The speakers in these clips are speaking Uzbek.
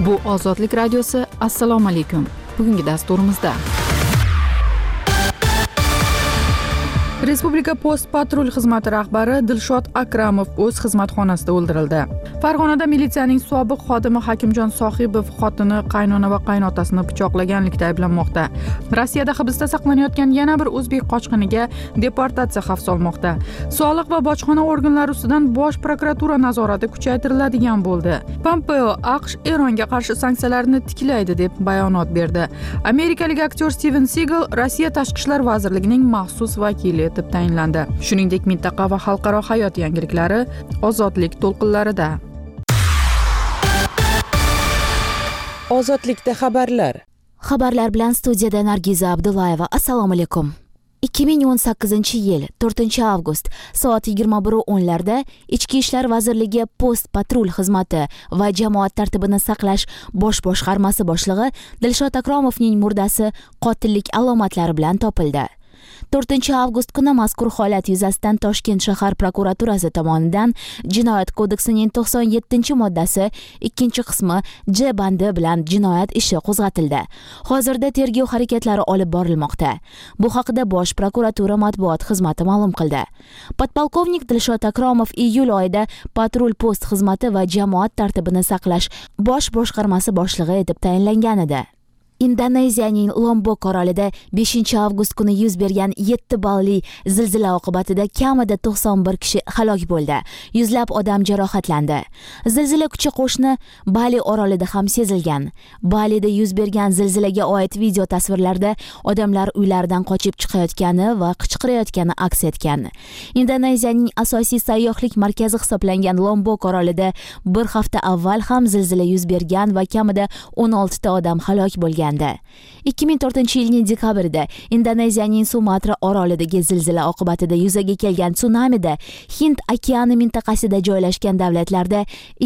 Bu Ozodlik radiosi. Assalomu alaykum. Bugungi dasturimizda Respublika post patrul xizmati rahbari Dilshod Akramov o'z xizmat xonasida o'ldirildi. Farg'onada militsiyaning sobiq xodimi Hakimjon Sohibov xotini, qaynona va qaynotasini pichoqlaganlikda ayblanmoqda. Rossiyada hibsda saqlanayotgan yana bir o'zbek qochqiniga deportatsiya xavf solmoqda. Sog'liq va bojxona organlari ustidan Bosh prokuratura nazorati kuchaytiriladigan bo'ldi. Pompeo AQSh Eronga qarshi sanksiyalarni tiklaydi deb bayonot berdi. Amerikalik aktyor Steven Seagal Rossiya tashqi ishlar vazirligining maxsus vakili etib tayinlandi. Shuningdek, mintaqa va xalqaro hayot yangiliklari ozodlik to'lqinlarida. Ozodlikda xabarlar. Xabarlar bilan studiyada Nargiza Abdullayeva. Assalomu alaykum. 2018-yil 4-avgust soat 21:10larda Ichki ishlar vazirligi post patrul xizmati va jamoat tartibini saqlash bosh boshqarmasi boshlig'i Dilshod Akramovning murdasi qotillik alomatlari bilan topildi. 4-avgust kuni mazkur holat yuzasidan Toshkent shahar prokuraturasi tomonidan Jinoyat kodeksining 97-moddasi 2-qismi J bandi bilan jinoyat ishi qo'zg'atildi. Hozirda tergov harakatlari olib borilmoqda. Bu haqida Bosh prokuratura matbuot xizmati ma'lum qildi. Podpolkovnik Dilshod Akramov iyul oyida patrul post xizmati va jamoat tartibini saqlash bosh boshqarmasi boshlig'i etib tayinlangan edi. Indoneziyaning Lombok orolida 5-avgust kuni yuz bergan 7 balli zilzila oqibatida kamida 91 kishi halok bo'ldi. Yuzlab odam jarohatlandi. Zilzila kuchi qo'shni Bali orolida ham sezilgan. Balida yuz bergan zilzilaga oid video tasvirlarda odamlar uylaridan qochib chiqayotgani va qichqirayotgani aks etgan. Indoneziyaning asosiy sayyohlik markazi hisoblangan Lombok orolida bir hafta avval ham zilzila yuz bergan va kamida 16 ta odam halok bo'lgan. 2004-yilning dekabrida Indoneziyaning Sumatra orolidagi zilzila oqibatida yuzaga kelgan tsunamida Hind okeani mintaqasida joylashgan davlatlarda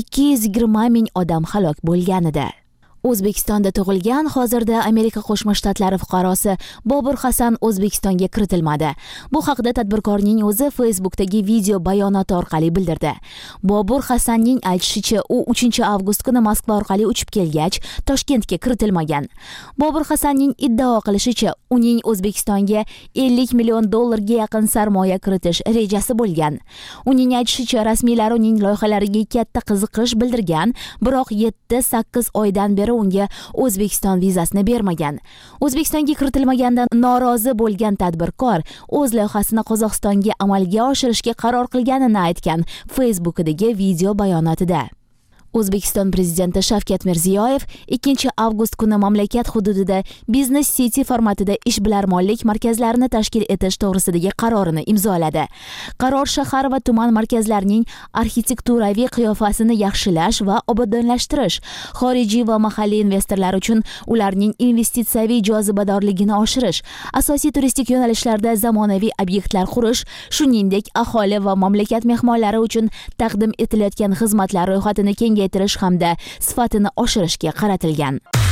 220 ming odam halok bo'lgan edi. O'zbekistonda tug'ilgan, hozirda Amerika Qo'shma Shtatlari fuqarosi Bobur Hasan O'zbekistonga kiritilmadi. Bu haqda tadbirkorning o'zi Facebookdagi video bayonoti orqali bildirdi. Bobur Hasanning aytishicha, u 3-avgust kuni Moskva orqali uchib kelgach, Toshkentga kiritilmagan. Bobur Hasanning iddao qilishicha, uning O'zbekistonga 50 million dollarga yaqin sarmoya kiritish rejasi bo'lgan. Uning aytishicha, rasmiylar uning loyihalariga katta qiziqish bildirgan, biroq 7-8 oydan beri unga O'zbekiston vizasini bermagan. O'zbekistonga kiritilmagandan norozi bo'lgan tadbirkor o'z loyihasini Qozog'istonga amalga oshirishga qaror qilganini aytgan Facebook'dagi video bayonotida. O'zbekiston prezidenti Shavkat Mirziyoyev 2-avgust kuni mamlakat hududida Business City formatida ishbilarmonlik markazlarini tashkil etish to'g'risidagi qarorini imzoladi. Qaror shahar va tuman markazlarining arxitekturaviy qiyofasini yaxshilash va obodonlashtirish, xorijiy va mahalliy investorlar uchun ularning investitsiyaviy jozibadorligini oshirish, asosiy turistik yo'nalishlarda zamonaviy obyektlar qurish, shuningdek aholi va mamlakat mehmonlari uchun taqdim etilayotgan xizmatlar ro'yxatini kengaytirish hamda sifatini oshirishga qaratilgan.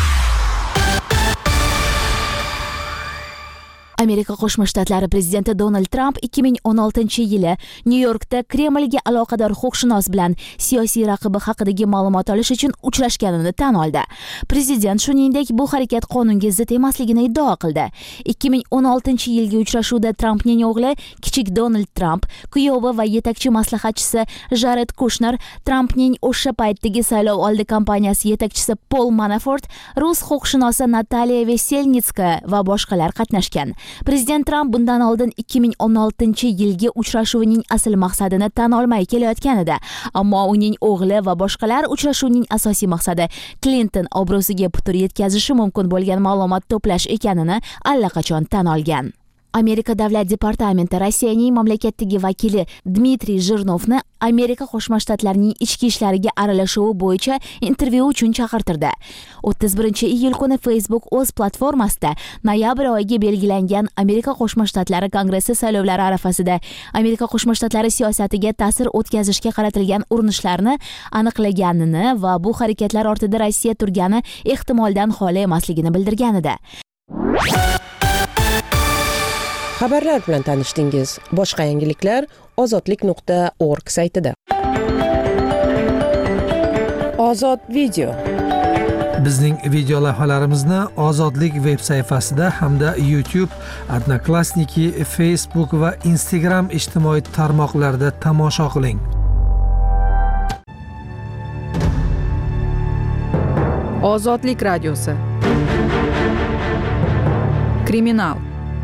Amerika Qo'shma Shtatlari prezidenti Donald Trump 2016-yili Nyu-Yorkda Kremlga aloqador huquqshunos bilan siyosiy raqibi haqidagi ma'lumot olish uchun uchrashganini tan oldi. Prezident shuningdek bu harakat qonunga zid emasligini iddao qildi. 2016-yilgi uchrashuvda Trumpning o'g'li kichik Donald Trump, kuyovi va yetakchi maslahatchisi Jared Kushner, Trumpning o'sha paytdagi saylov oldi kampaniyasi yetakchisi Paul Manafort, rus huquqshunosi Nataliya Veselnitskaya va boshqalar qatnashgan. Prezident Trump bundan oldin 2016-yilgi uchrashuvning asl maqsadini tan olmay kelayotgan edi, ammo uning o'g'li va boshqalar uchrashuvning asosiy maqsadi Clinton obro'siga putur yetkazishi mumkin bo'lgan ma'lumot to'plash ekanini allaqachon tan olgan. Amerika Davlat departamenti Rossiyaning mamlakatdagi vakili Dmitriy Zhirnovni Amerika Qo'shma Shtatlarining ichki ishlariga aralashuvi bo'yicha intervyu uchun chaqirtirdi. 31-iyul kuni Facebook o'z platformasida noyabr oyiga belgilangan Amerika Qo'shma Shtatlari Kongressi saylovlari arafasida Amerika Qo'shma Shtatlari siyosatiga ta'sir o'tkazishga qaratilgan urinishlarni aniqlaganini va bu harakatlar ortida Rossiya turgani ehtimoldan xoli emasligini bildirgan edi. Xabarlar bilan tanishdingiz. Boshqa yangiliklar ozodlik.org saytida. Ozod video. Bizning video lavhalarimizni Ozodlik veb sayfasida hamda YouTube, Odnoklassniki, Facebook va Instagram ijtimoiy tarmoqlarida tomosha qiling. Ozodlik radiosi. Kriminal.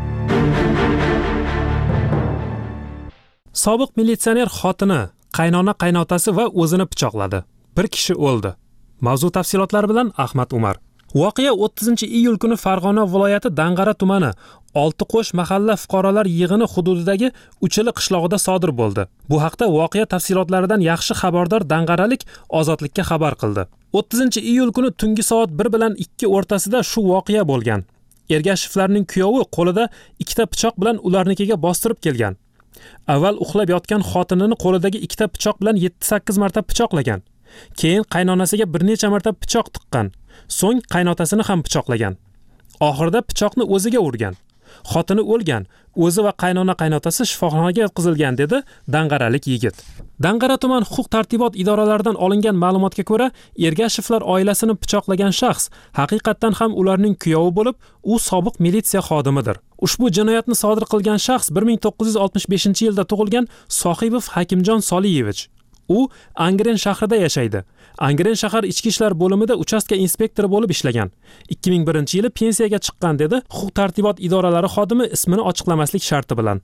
Sobiq militsioner xotini, qaynona qaynotasi va o'zini pichoqladi. Bir kishi o'ldi. Mavzu tafsilotlari bilan Ahmad Umar. Voqea 30-iyul kuni Farg'ona viloyati Dang'ara tumani Oltiqo'sh mahalla fuqarolar yig'ini hududidagi Uchili qishlog'ida sodir bo'ldi. Bu haqda voqea tafsilotlaridan yaxshi xabardor Dang'aralik Ozodlikka xabar qildi. 30-iyul kuni tungi soat 1 bilan 2 o'rtasida shu voqea bo'lgan. Ergashevlarning kuyovi qo'lida ikkita pichoq bilan ularnikiga bostirib kelgan. Avval uxlab yotgan xotinini qo'lidagi ikkita pichoq bilan 7-8 marta pichoqlagan. Keyin qaynonasiga bir necha marta pichoq tiqqan. So'ng qaynotasini ham pichoqlagan. Oxirida pichoqni o'ziga urgan. Xotini o'lgan, o'zi va qaynona qaynotasi shifoxonaga yotqizilgan, dedi Dang'aralik yigit. Dang'ara tuman huquq-tartibot idoralaridan olingan ma'lumotga ko'ra, Ergashevlar oilasini pichoqlagan shaxs haqiqatdan ham ularning kuyovi bo'lib, u sobiq militsiya xodimidir. Ushbu jinoyatni sodir qilgan shaxs 1965-yilda tug'ilgan Sohibov Hakimjon Soliyevich. U Angren shahrida yashaydi. Angren shahar ichki ishlar bo'limida uchastka inspektori bo'lib ishlagan. 2001-yili pensiyaga chiqqan, dedi huquq-tartibot idoralari xodimi ismini ochiqlamaslik sharti bilan.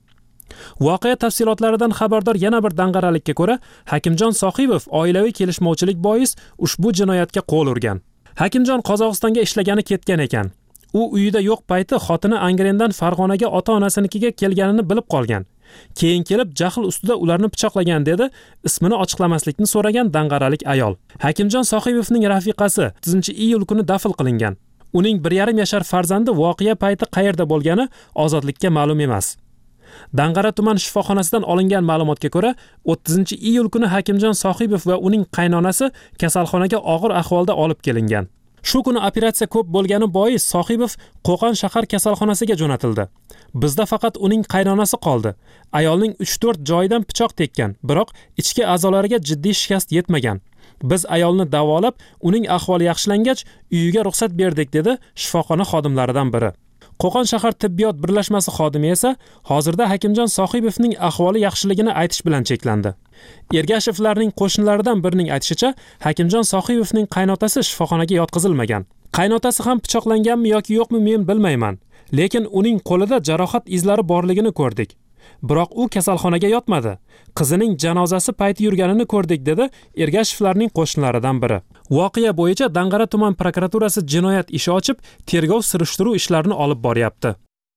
Voqea tafsilotlaridan xabardor yana bir dang'aralikka ko'ra, Hakimjon Sohibov oilaviy kelishmovchilik bois ushbu jinoyatga qo'l urgan. Hakimjon Qozog'istonga ishlagani ketgan ekan. U uyida yo'q payti xotini Angrendan Farg'onaga ota-onasinikiga kelganini bilib qolgan. Keyin kelib jahl ustida ularni pichoqlagan, dedi ismini ochiqlamaslikni so'ragan dang'aralik ayol. Hakimjon Sohibovning rafiqasi 30-iyul kuni dafn qilingan. Uning 1,5 yashar farzandi voqea payti qayerda bo'lgani Ozodlikka ma'lum emas. Dang'ara tuman shifoxonasidan olingan ma'lumotga ko'ra, 30-iyul kuni Hakimjon Sohibov va uning qaynonasi kasalxonaga og'ir ahvolda olib kelingan. Shu kuni operatsiya ko'p bo'lgani bois Sohibov Qo'qon shahar kasalxonasiga jo'natildi. Bizda faqat uning qaynonasi qoldi. Ayolning 3-4 joyidan pichoq tekkan, biroq ichki a'zolariga jiddiy shikast yetmagan. Biz ayolni davolab, uning ahvoli yaxshilangach, uyiga ruxsat berdik, dedi shifoxona xodimlaridan biri. Qo'qon shahar tibbiyot birlashmasi xodimi esa hozirda Hakimjon Sohibovning ahvoli yaxshiligini aytish bilan cheklandi. Ergashevlarning qo'shnilaridan birining aytishicha, Hakimjon Sohibovning qaynotasi shifoxonaga yotqizilmagan. Qaynotasi ham pichoqlanganmi yoki yo'qmi men bilmayman, lekin uning qo'lida jarohat izlari borligini ko'rdik. Biroq u kasalxonaga yotmadi. Qizining janozasi payti yurganini ko'rdik, dedi Ergashevlarning qo'shnilaridan biri. Voqea bo'yicha Dang'ara tuman prokuraturasi jinoyat ishi ochib, tergov surishtiruv ishlarini olib boryapti.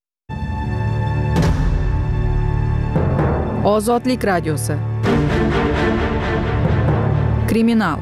Ozodlik radiosi. Kriminal.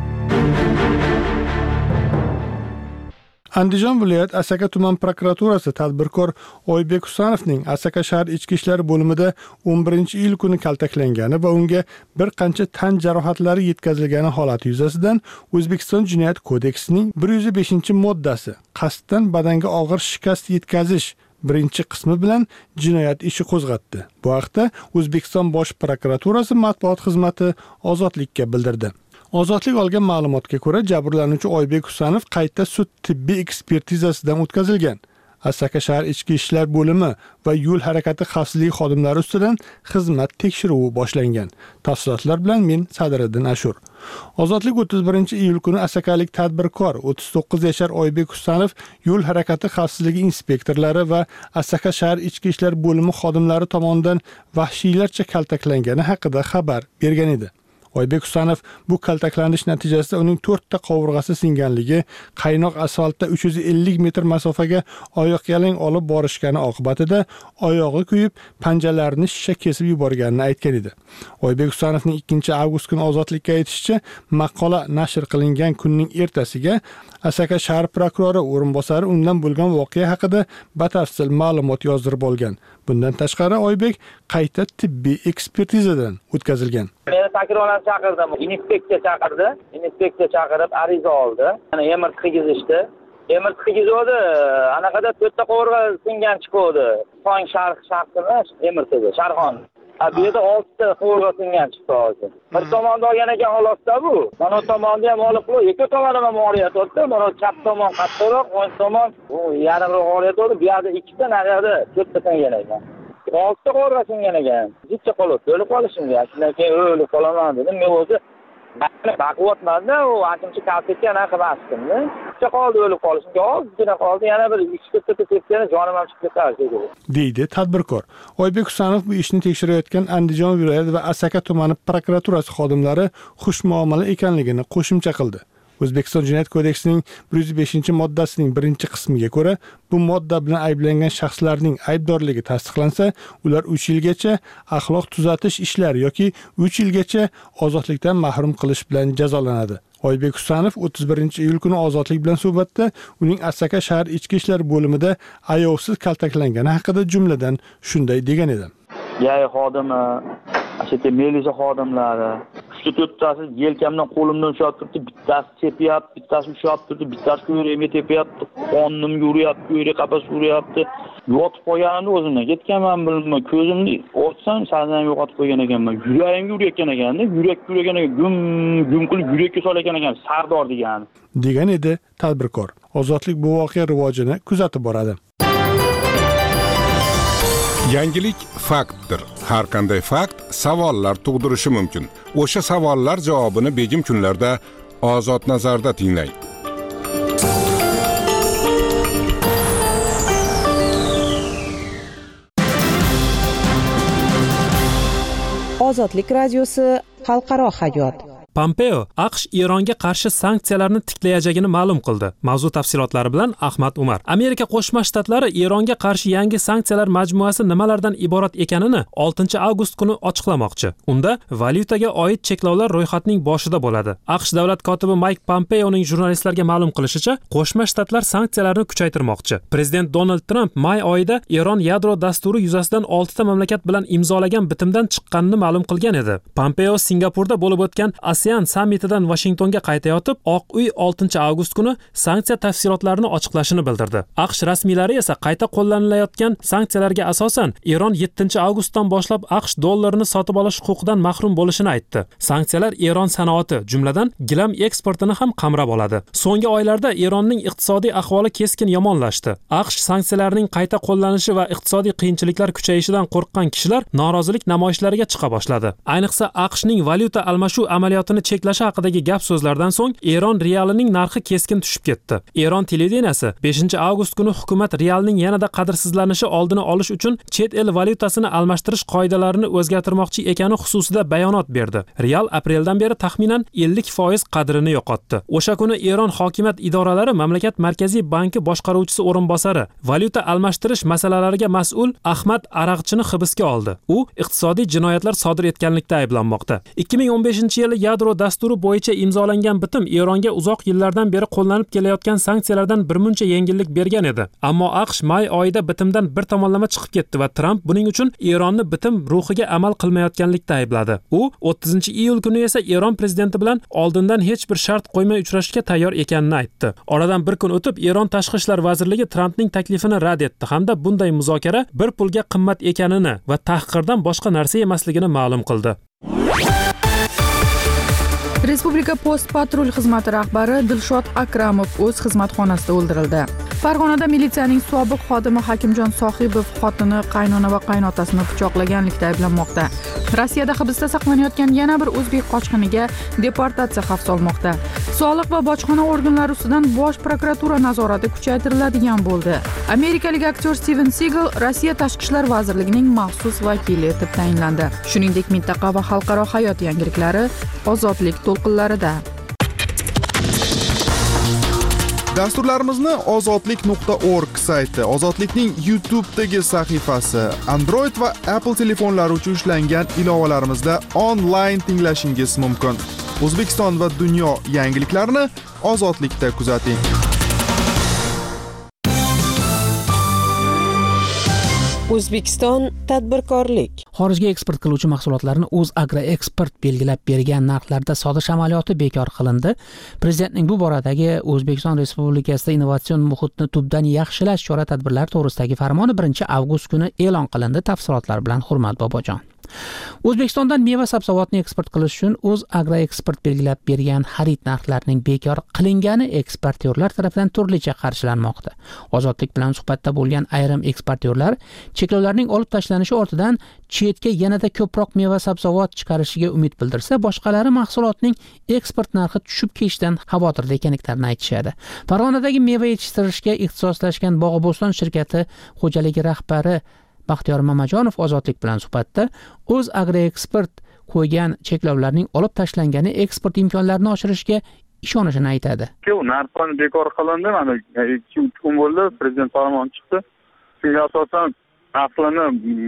Andijon viloyat Asaka tuman prokuraturasi tadbirkor Oybek Husanovning Asaka shahar ichki ishlar bo'limida 11-iyul kuni kaltaklangani va unga bir qancha tan jarohatlari yetkazilgani holati yuzasidan O'zbekiston Jinoyat kodeksining 105-moddasi qasddan badanga og'ir shikast yetkazish birinchi qismi bilan jinoyat ishi qo'zg'atdi. Bu haqda O'zbekiston Bosh prokuraturasi matbuot xizmati Ozodlikka bildirdi. Ozodlik olgan ma'lumotga ko'ra, jabrlanuvchi Oybek Husanov qayta sud tibbiy ekspertizasidan o'tkazilgan. Asaka shahar ichki ishlar bo'limi va yo'l harakati xavfsizligi xodimlari ustidan xizmat tekshiruvi boshlangan. Tafsilotlar bilan men Sadiriddin Ashur. Ozodlik 31-iyul kuni asakalik tadbirkor 39 yashar Oybek Husanov yo'l harakati xavfsizligi inspektorlari va Asaka shahar ichki ishlar bo'limi xodimlari tomonidan vahshiylarcha kaltaklangani haqida xabar bergan edi. Oybek Husanov bu kaltaklanish natijasida uning 4 ta qovurg'asi singanligi, qaynoq asfaltda 350 metr masofaga oyoq yalang olib borishgani oqibatida oyog'i kuyib, panjalarini shisha kesib yuborganini aytgan edi. Oybek Husanovning 2-avgust kuni Ozodlikka aytishicha, maqola nashr qilingan kunning ertasiga Asaka shahar prokurori o'rinbosari undan bo'lgan voqea haqida batafsil ma'lumot yozdirib olgan. Bundan tashqari Oybek qayta tibbiy ekspertizadan o'tkazilgan. Meni takrorlan chaqirdim. Inspeksiya chaqirdi. Inspeksiya chaqirib ariza oldi. Yana emir tigizishdi. Emir tigizdi. Anaqada 4 ta qovurg'a singan chiqdi. Tong shaxsini emir tigizdi. Sharxon. Bu yerda 6 ta qo'lga singan chiqdi hozir. Bir tomonda olgan ekan xolosda bu. Mana bu tomonda ham olib qo'y. Ikki tomonda ham olyapti. Mana chap tomon qattiqroq, o'ng tomon bu yarimroq olyapti. Bu yerda 2 ta naryoqda 4 ta singan ekan. 6 ta qo'lga singan ekan. Jichcha qolib, o'lib qolishimga. Shundan keyin o'lib qolaman dedim. Men o'zi baquvvatmanda u ancha kaltakka qilmasdimda. Jichcha qoldi o'lib qolishimga. Ozgina qoldi. Yana bir 2 ta tepkani jonim ham chiqib ketadi deydi tadbirkor. Oybek Husanov bu ishni tekshirayotgan Andijon viloyati va Asaka tumani prokuraturasi xodimlari xushmuomala ekanligini qo'shimcha qildi. O'zbekiston Jinoyat kodeksining 105-moddasining 1-qismiga ko'ra, bu modda bilan ayblangan shaxslarning aybdorligi tasdiqlansa, ular 3 yilgacha axloq tuzatish ishlari yoki 3 yilgacha ozodlikdan mahrum qilish bilan jazolanadi. Oybek Husanov 31-iyul kuni ozodlik bilan suhbatda uning Asaka shahar ichki ishlar bo'limida ayovsiz kaltaklangani haqida jumladan shunday degan edi. Yay xodimi, ashta militsiya xodimlari 3-4 tasi yelkamdan qo'limdan ushlab turibdi, bittasi chepyapti, bittasi ushlab turibdi, bittasi ko'rayimga tepyapti, qonimga uryapti, ko'ylak qapas uryapti. Yotib qolganimni o'zimdan ketganman bilmay, ko'zimni ochsam sazan yo'qotib qo'ygan ekanman. Yuragimga urayotgan ekanda, yurak gum qilib yurakka solayotgan ekan, Sardor degan edi tadbirkor. Ozodlik bu voqea rivojini kuzatib boradi. Yangilik faktdir. Har qanday fakt savollar tug'dirishi mumkin. O'sha savollar javobini begim kunlarda Ozod nazarda tinglang. Ozodlik radiosi xalqaro hayot. Pompeo AQSh Eronga qarshi sanksiyalarni tiklayajagini ma'lum qildi. Mavzu tafsilotlari bilan Ahmad Umar. Amerika Qo'shma Shtatlari Eronga qarshi yangi sanksiyalar majmuasi nimalardan iborat ekanini 6-avgust kuni ochiqlamoqchi. Unda valyutaga oid cheklovlar ro'yxatining boshida bo'ladi. AQSh davlat kotibi Mike Pompeoning jurnalistlarga ma'lum qilishicha, Qo'shma Shtatlar sanksiyalarni kuchaytirmoqchi. Prezident Donald Trump may oyida Eron yadro dasturi yuzasidan 6 ta mamlakat bilan imzolagan bitimdan chiqqanini ma'lum qilgan edi. Pompeo Singapurda bo'lib o'tgan ASEAN sammitidan Washingtonga qaytayotib, Oq uy 6-avgust kuni sanksiya tafsilotlarini ochiqlashini bildirdi. AQSh rasmiylari esa qayta qo'llanilayotgan sanksiyalarga asosan Eron 7-avgustdan boshlab AQSh dollarini sotib olish huquqidan mahrum bo'lishini aytdi. Sanksiyalar Eron sanoati, jumladan gilam eksportini ham qamrab oladi. So'nggi oylarda Eronning iqtisodiy ahvoli keskin yomonlashdi. AQSh sanksiyalarining qayta qo'llanishi va iqtisodiy qiyinchiliklar kuchayishidan qo'rqqan kishilar norozilik namoyishlariga chiqa boshladi. Ayniqsa AQShning valyuta almashuv amaliyotini cheklashi haqidagi gap so'zlardan so'ng Eron realining narxi keskin tushib ketdi. Eron televideniyasi 5-avgust kuni hukumat realning yanada qadrsizlanishi oldini olish uchun chet el valyutasini almashtirish qoidalarini o'zgartirmoqchi ekani xususida bayonot berdi. Real apreldan beri taxminan 50% qadrini yo'qotdi. O'sha kuni Eron hokimiyat idoralari mamlakat Markaziy banki boshqaruvchisi o'rinbosari, valyuta almashtirish masalalariga mas'ul Ahmad Arag'chini hibsga oldi. U iqtisodiy jinoyatlar sodir etganlikda ayblanmoqda. 2015-yili yadro dasturi bo'yicha imzolangan bitim Eronga uzoq yillardan beri qo'llanib kelayotgan sanksiyalardan birmuncha yengillik bergan edi. Ammo AQSh may oyida bitimdan bir tomonlama chiqib ketdi va Trump buning uchun Eronni bitim ruhiga amal qilmayotganlikda aybladi. U 30-iyul kuni esa Eron prezidenti bilan oldindan hech bir shart qo'ymay uchrashishga tayyor ekanini aytdi. Oradan bir kun o'tib Eron tashqi ishlar vazirligi Trumpning taklifini rad etdi hamda bunday muzokara bir pulga qimmat ekanini va tahqirdan boshqa narsa emasligini ma'lum qildi. Respublika post patrul xizmati rahbari Dilshod Akramov o'z xizmat xonasida o'ldirildi. Farg'onada militsiyaning sobiq xodimi Hakimjon Sohibov xotini, qaynona va qaynotasini pichoqlaganlikda ayblanmoqda. Rossiyada hibsda saqlanayotgan yana bir o'zbek qochqiniga deportatsiya xavf solmoqda. Soliq va bojxona organlari ustidan Bosh prokuratura nazorati kuchaytiriladigan bo'ldi. Amerikalik aktyor Steven Seagal Rossiya Tashqi ishlar vazirligining maxsus vakili etib tayinlandi. Shuningdek, mintaqa va xalqaro hayot yangiliklari Ozodlik to'lqinlarida. Dasturlarimizni ozodlik.org sayti, Ozodlikning YouTube'dagi sahifasi, Android va Apple telefonlari uchun ishlangan ilovalarimizda onlayn tinglashingiz mumkin. O'zbekiston va dunyo yangiliklarini Ozodlikda kuzating. O'zbekiston tadbirkorlik. Xorijga eksport qiluvchi mahsulotlarni O'zagroeksport belgilab bergan narxlarda sotish amaliyoti bekor qilindi. Prezidentning bu boradagi O'zbekiston Respublikasida innovatsion muhitni tubdan yaxshilash chora-tadbirlari to'g'risidagi farmoni 1-avgust kuni e'lon qilindi. Tafsilotlar bilan Hurmat Bobojon. O'zbekistondan meva sabzavotni eksport qilish uchun O'zagroeksport belgilab bergan xarid narxlarining bekor qilingani eksportyorlar tarafidan turlicha qarshilanmoqda. Ozodlik bilan suhbatda bo'lgan ayrim eksportyorlar cheklovlarning olib tashlanishi ortidan chetga yanada ko'proq meva sabzavot chiqarishiga umid bildirsa, boshqalari mahsulotning eksport narxi tushib ketishidan xavotirda ekanliklarini aytishadi. Farg'onadagi meva yetishtirishga ixtisoslashgan Bog'oboston shirkati xo'jaligi rahbari Baxtiyor Mamajonov ozodlik bilan suhbatda O'zagroeksport qo'ygan cheklovlarning olib tashlangani eksport imkonlarini oshirishga ishonishini aytadi. Narxlar bekor qilindi, mana 2-3 kun bo'ldi, prezident farmoni chiqdi. Shunga asosan narxlarni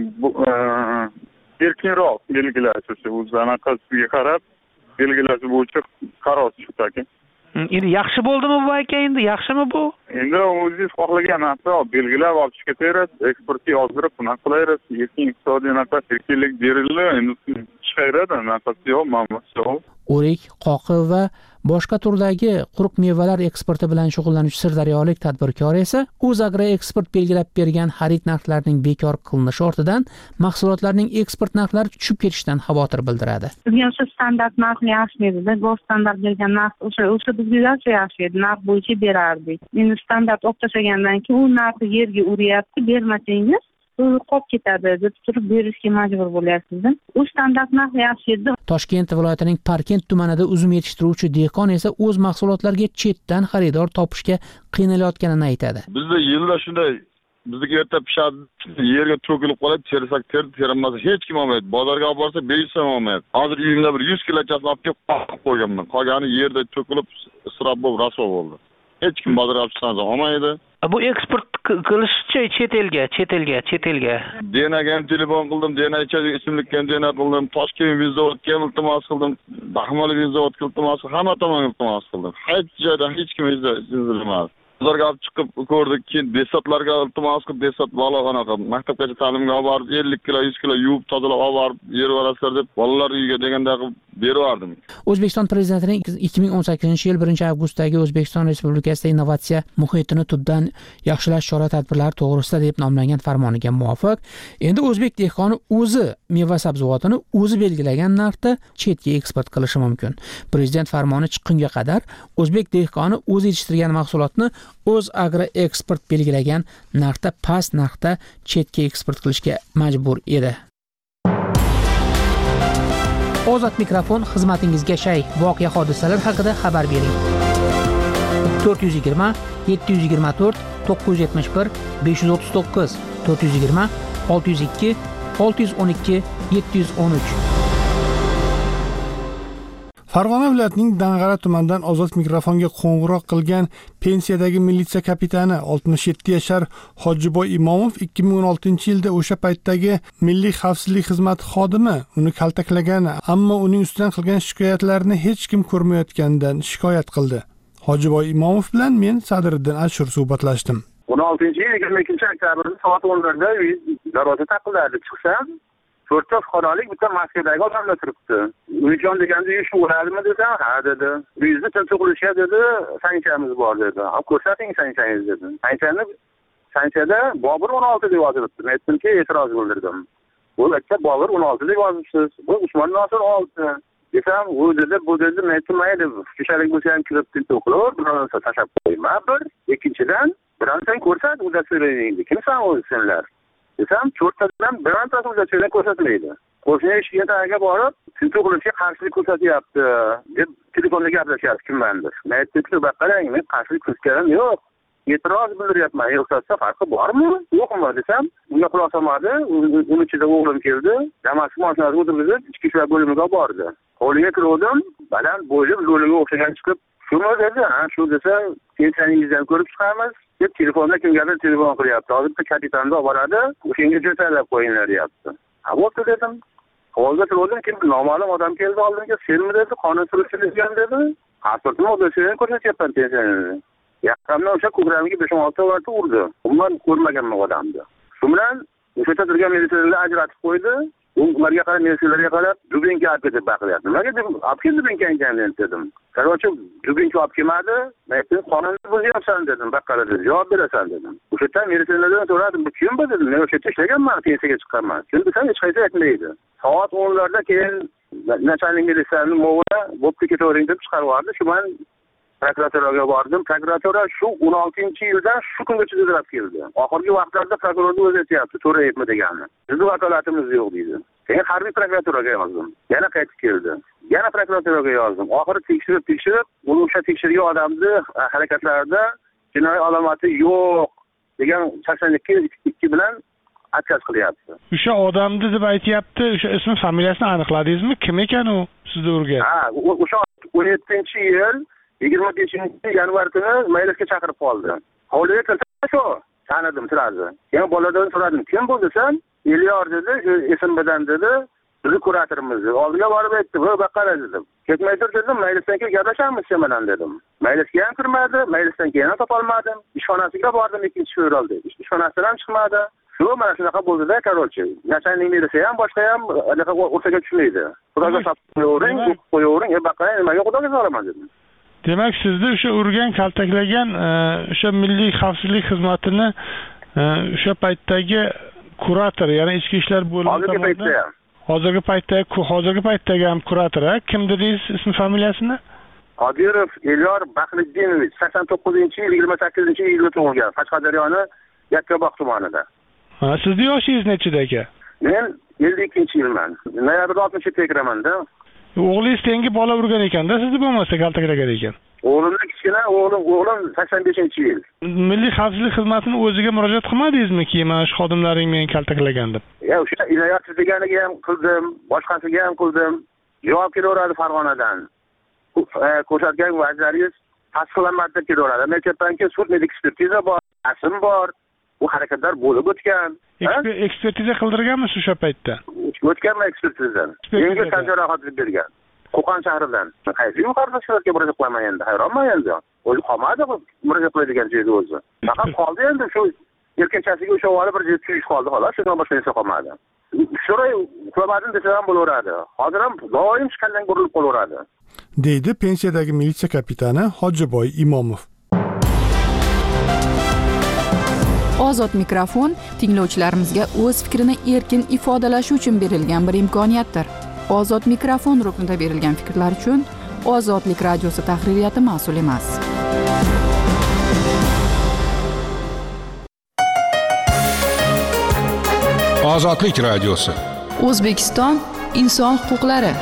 erkinroq belgilash o'zlariga qarab belgilash bo'yicha qaror chiqdi aka. Endi yaxshi bo'ldimi bu aka? Endi yaxshimi bu? Endi o'zingiz xohlagan narsa belgilab olib ketaverasiz, eksportga yozdirib, bunaqa qilaverasiz. Erkin iqtisodiy narx erkinlik berildi, endi chiqaveradi, narxasi yo'q, manbasi yo'q. O'rik, qoqi va boshqa turdagi quruq mevalar eksporti bilan shug'ullanuvchi sirdaryolik tadbirkor esa O'zagroeksport belgilab bergan xarid narxlarining bekor qilinishi ortidan mahsulotlarning eksport narxlari tushib ketishidan xavotir bildiradi. Bizga o'sha standart narx yaxshi edi-da, go'sht standart bergan narx o'sha bizga yaxshi edi, narx bo'yicha berardik. Endi standart olib tashlagandan keyin u narxni yerga uryapti, bermasangiz qolib ketadi deb turib berishga majbur bo'lyapsiz. U standart narx yaxshi edi. Toshkent viloyatining Parkent tumanida uzum yetishtiruvchi dehqon esa o'z mahsulotlariga chetdan xaridor topishga qiynalayotganini aytadi. Bizda yilda shunday bizdagi erta pishadi, yerga to'kilib qoladi, tersak terilmasa hech kim olmaydi. Bozorga olib borsa 500 so'm olmaydi. Hozir uyimda bir 100 kilochasini olib kelib qo'yganman. Qolgani yerda to'kilib isrof bo'lib rasvo bo'ldi. Hech kim bozorga olib chiqsa olmaydi. Bu eksport qilishchi chet elga. Denaga ham telefon qildim, Dena ismlikka ham dena qildim, Toshkent vizavodga iltimos qildim, Baxmal vizavodga iltimos qildim, hamma tomonga iltimos qildim. Hech joyda hech kim izlamadi. Bozorga olib chiqib ko'rdik, keyin desatlarga iltimos qilib, desat bola anaqa maktabgacha ta'limga olib borib 50 kilo, 100 kilo yuvib, tozalab olib borib berib olasizlar deb bolalar uyiga deganda qilib berib yubordim. O'zbekiston prezidentining 2018-yil 1-avgustdagi O'zbekiston Respublikasida innovatsiya muhitini tubdan yaxshilash chora-tadbirlari to'g'risida deb nomlangan farmoniga muvofiq, endi o'zbek dehqoni o'zi meva sabzavotini o'zi belgilagan narxda chetga eksport qilishi mumkin. Prezident farmoni chiqqunga qadar o'zbek dehqoni o'zi yetishtirgan mahsulotni O'zagroeksport belgilagan narxda past narxda chetga eksport qilishga majbur edi. Ozod mikrofon xizmatingizga shay. Voqea hodisalar haqida xabar bering. 420 724 971 539 420 602 612 713. Farg'ona viloyatining Dang'ara tumanidan ozod mikrofonga qo'ng'iroq qilgan pensiyadagi militsiya kapitani 67 yashar Hojiboy Imomov 2016-yilda o'sha paytdagi Milliy xavfsizlik xizmati xodimi uni kaltaklagani, ammo uning ustidan qilgan shikoyatlarini hech kim ko'rmayotganidan shikoyat qildi. Hojiboy Imomov bilan men Sadriddin Ashur suhbatlashdim. 16-yil 22-oktyabr soat 10:da darvoza taqiladi. Chiqsam 4 xonalik bitta Moskvadagi odamlar turibdi. Uyijon deganda ish bo'ladimi desam, ha dedi. Uyingizni tinch qilishga dedi, sanchamiz bor dedi. Ko'rsating sanchangiz dedi. Sanchada Bobur 16 deb yozilibdi. Men aytdimki, e'tiroz bildirdim. Bu yerda Bobur 16 deb yozibsiz. Bu Usmon Nosir 6. Desam, u dedi, bu dedi, men aytmaydi. Kishalik bo'lsa ham kirib to'qilib, bironsa tashab qo'yma bir. Ikkinchidan, bironsan ko'rsat, uddatsiyalaringni. Kimsan o'zinglar? Desam, to'rttadan birontasi uzatishni ko'rsatmaydi. Qo'shni eshikka borib, tintuv qilishga qarshilik ko'rsatyapti deb telefonda gaplashyapti kimmandir. Men aytdim, "Bak qarang, men qarshilik ko'rsatganim yo'q. E'tiroz bildiryapman. Yo'qsa farqi bormi? Yo'qmi?" desam, unga quloq solmadi. Uning ichida o'g'lim keldi. Damas mashinasini o'tirgizib, ichki ishlar bo'limiga bordi. Hovliga kirdim, baland bo'yli lo'liga o'xshagan chiqib, "Shumi?" dedi. "Ha, shu desa, pensiyangizdan ko'rib chiqamiz." deb telefonda kimgadir telefon qilyapti. Hozir kapitanni olib boradi, o'shanga jo'talab qo'yinglar deyapti. Ha, bo'pti dedim. Hozir turdim, kim noma'lum odam keldi oldimga, "Senmi?" dedi, "Qonun surishtirgan" dedi. "Pasportni o'zlashini ko'rsatyapman pensiyani." Yaqindan o'sha ko'kramiga 5-6 marta urdi. Umuman ko'rmaganman odamni. Shu bilan o'sha turgan militsionerlar ajratib qo'ydi. ularga qarab, mensilarga qarab, dubinka olib ketib baqiryapti. Nimaga deb olib keldi dubinkangizni dedim. Qarochi dubinka olib kelmadi, men aytdim, qonunni buzyapsan dedim, baqqala dedi, javob berasan dedim. O'sha yerdan militsiyalardan so'radim, bu kim bu dedim, men o'sha yerda ishlaganman, pensiyaga chiqqanman. Kim desam hech qaysi aytmaydi. Soat 10larda keyin начальник militsiyaning mo'g'uli bo'pti ketavering deb chiqarib yubordi. Shu men prokuraturaga bordim. Prokuratura shu 16-yildan shu kungacha izlab keldi. Oxirgi vaqtlarda prokurorning o'zi aytayapti, to'rayapmi deganini. Bizning vakolatimiz yo'q deydi. Keyin harbiy prokuraturaga yozdim. Yana qaytib keldi. Yana prokuraturaga yozdim. Oxiri tekshirib, o'sha tekshirgan odamni harakatlarida jinoiy alomati yo'q degan 82 bilan отказ qilyapti. O'sha odamni deb aytayapti, o'sha ism familiyasini aniqladingizmi? Kim ekan u sizni urgan? Ha, o'sha 17-yil 25-yanvar kuni maylisga chaqirib qoldi. Hovliga kirdim, shu tanidim sirazi. Keyin boladan so'radim, kim bu desam, Elyor dedi, esim bilan dedi, bizni kuratorimiz. Oldiga borib aytdi, "Bu baqqala" dedim. "Ketmay tur" dedim, "Maylisdan keyin gaplashamiz sen bilan" dedim. Maylisga ham kirmadi, maylisdan keyin ham topolmadim. Ishxonasiga bordim 2-fevralda. Ishxonasidan ham chiqmadi. Shu mana shunaqa bo'ldi-da, qarochi. Nachalnik militsiya ham boshqa ham anaqa o'rtaga tushmaydi. Xudoga qo'yavering, qo'yavering, baqqala nimaga xudoga so'raman dedim. Demak, sizni o'sha urgan, kaltaklagan o'sha Milliy xavfsizlik xizmatini o'sha paytdagi kurator, ya'ni ichki ishlar bo'limi tomonidan hozirgi paytdagi ham kurator, kim dedingiz ism familiyasini? Qodirov Elyor Bahriddinov 89-yil 28-iyulda tug'ilgan, Qashqadaryoning Yakkabog' tumanida. Sizning yoshingiz nechida aka? Men 52-yilman. Noyabrda 60-ga kiraman-da. O'g'lingiz tengi bola urgan ekanda, sizni bo'lmasa kaltaklagan ekan. O'g'limni kichkina, o'g'lim 85-yil. Milliy xavfsizlik xizmatining o'ziga murojaat qilmadingizmi-ki, mana shu xodimlaring meni kaltaklagan deb? O'sha inoyatsiz deganiga ham qildim, boshqasiga ham qildim. Javob kelaveradi Farg'onadan. Ko'rsatgan vaziyatlaringiz tasdiqlanmadi deb kelaveradi. Men aytayapmanki, sud ekspertiza bor, asm bor. Bu harakatlar bo'lib o'tgan. Ekspertiza qildirganmisiz o'sha paytda? O'tganman ekspertizadan. Menga tan jarohat bergan. Qo'qon shahridan. Qaysi yuqorida shularga murojaat qilaman endi. Hayronman endi. O'zi qolmadi murojaat qiladigan joyda o'zi. Faqat qoldi endi shu erkinchasiga o'sha olib bir joyda tuyish qoldi xolos, shundan boshqa narsa qolmadi. Sho'ray uxlamadim desa ham bo'laveradi. Hozir ham doim chiqandan burilib qolaveradi. Deydi pensiyadagi militsiya kapitani Hojiboy Imomov. Ozod mikrofon tinglovchilarimizga o'z fikrini erkin ifodalashi uchun berilgan bir imkoniyatdir. Ozod mikrofon ruknida berilgan fikrlar uchun Ozodlik radiosi tahririyati mas'ul emas. Ozodlik radiosi. O'zbekiston inson huquqlari.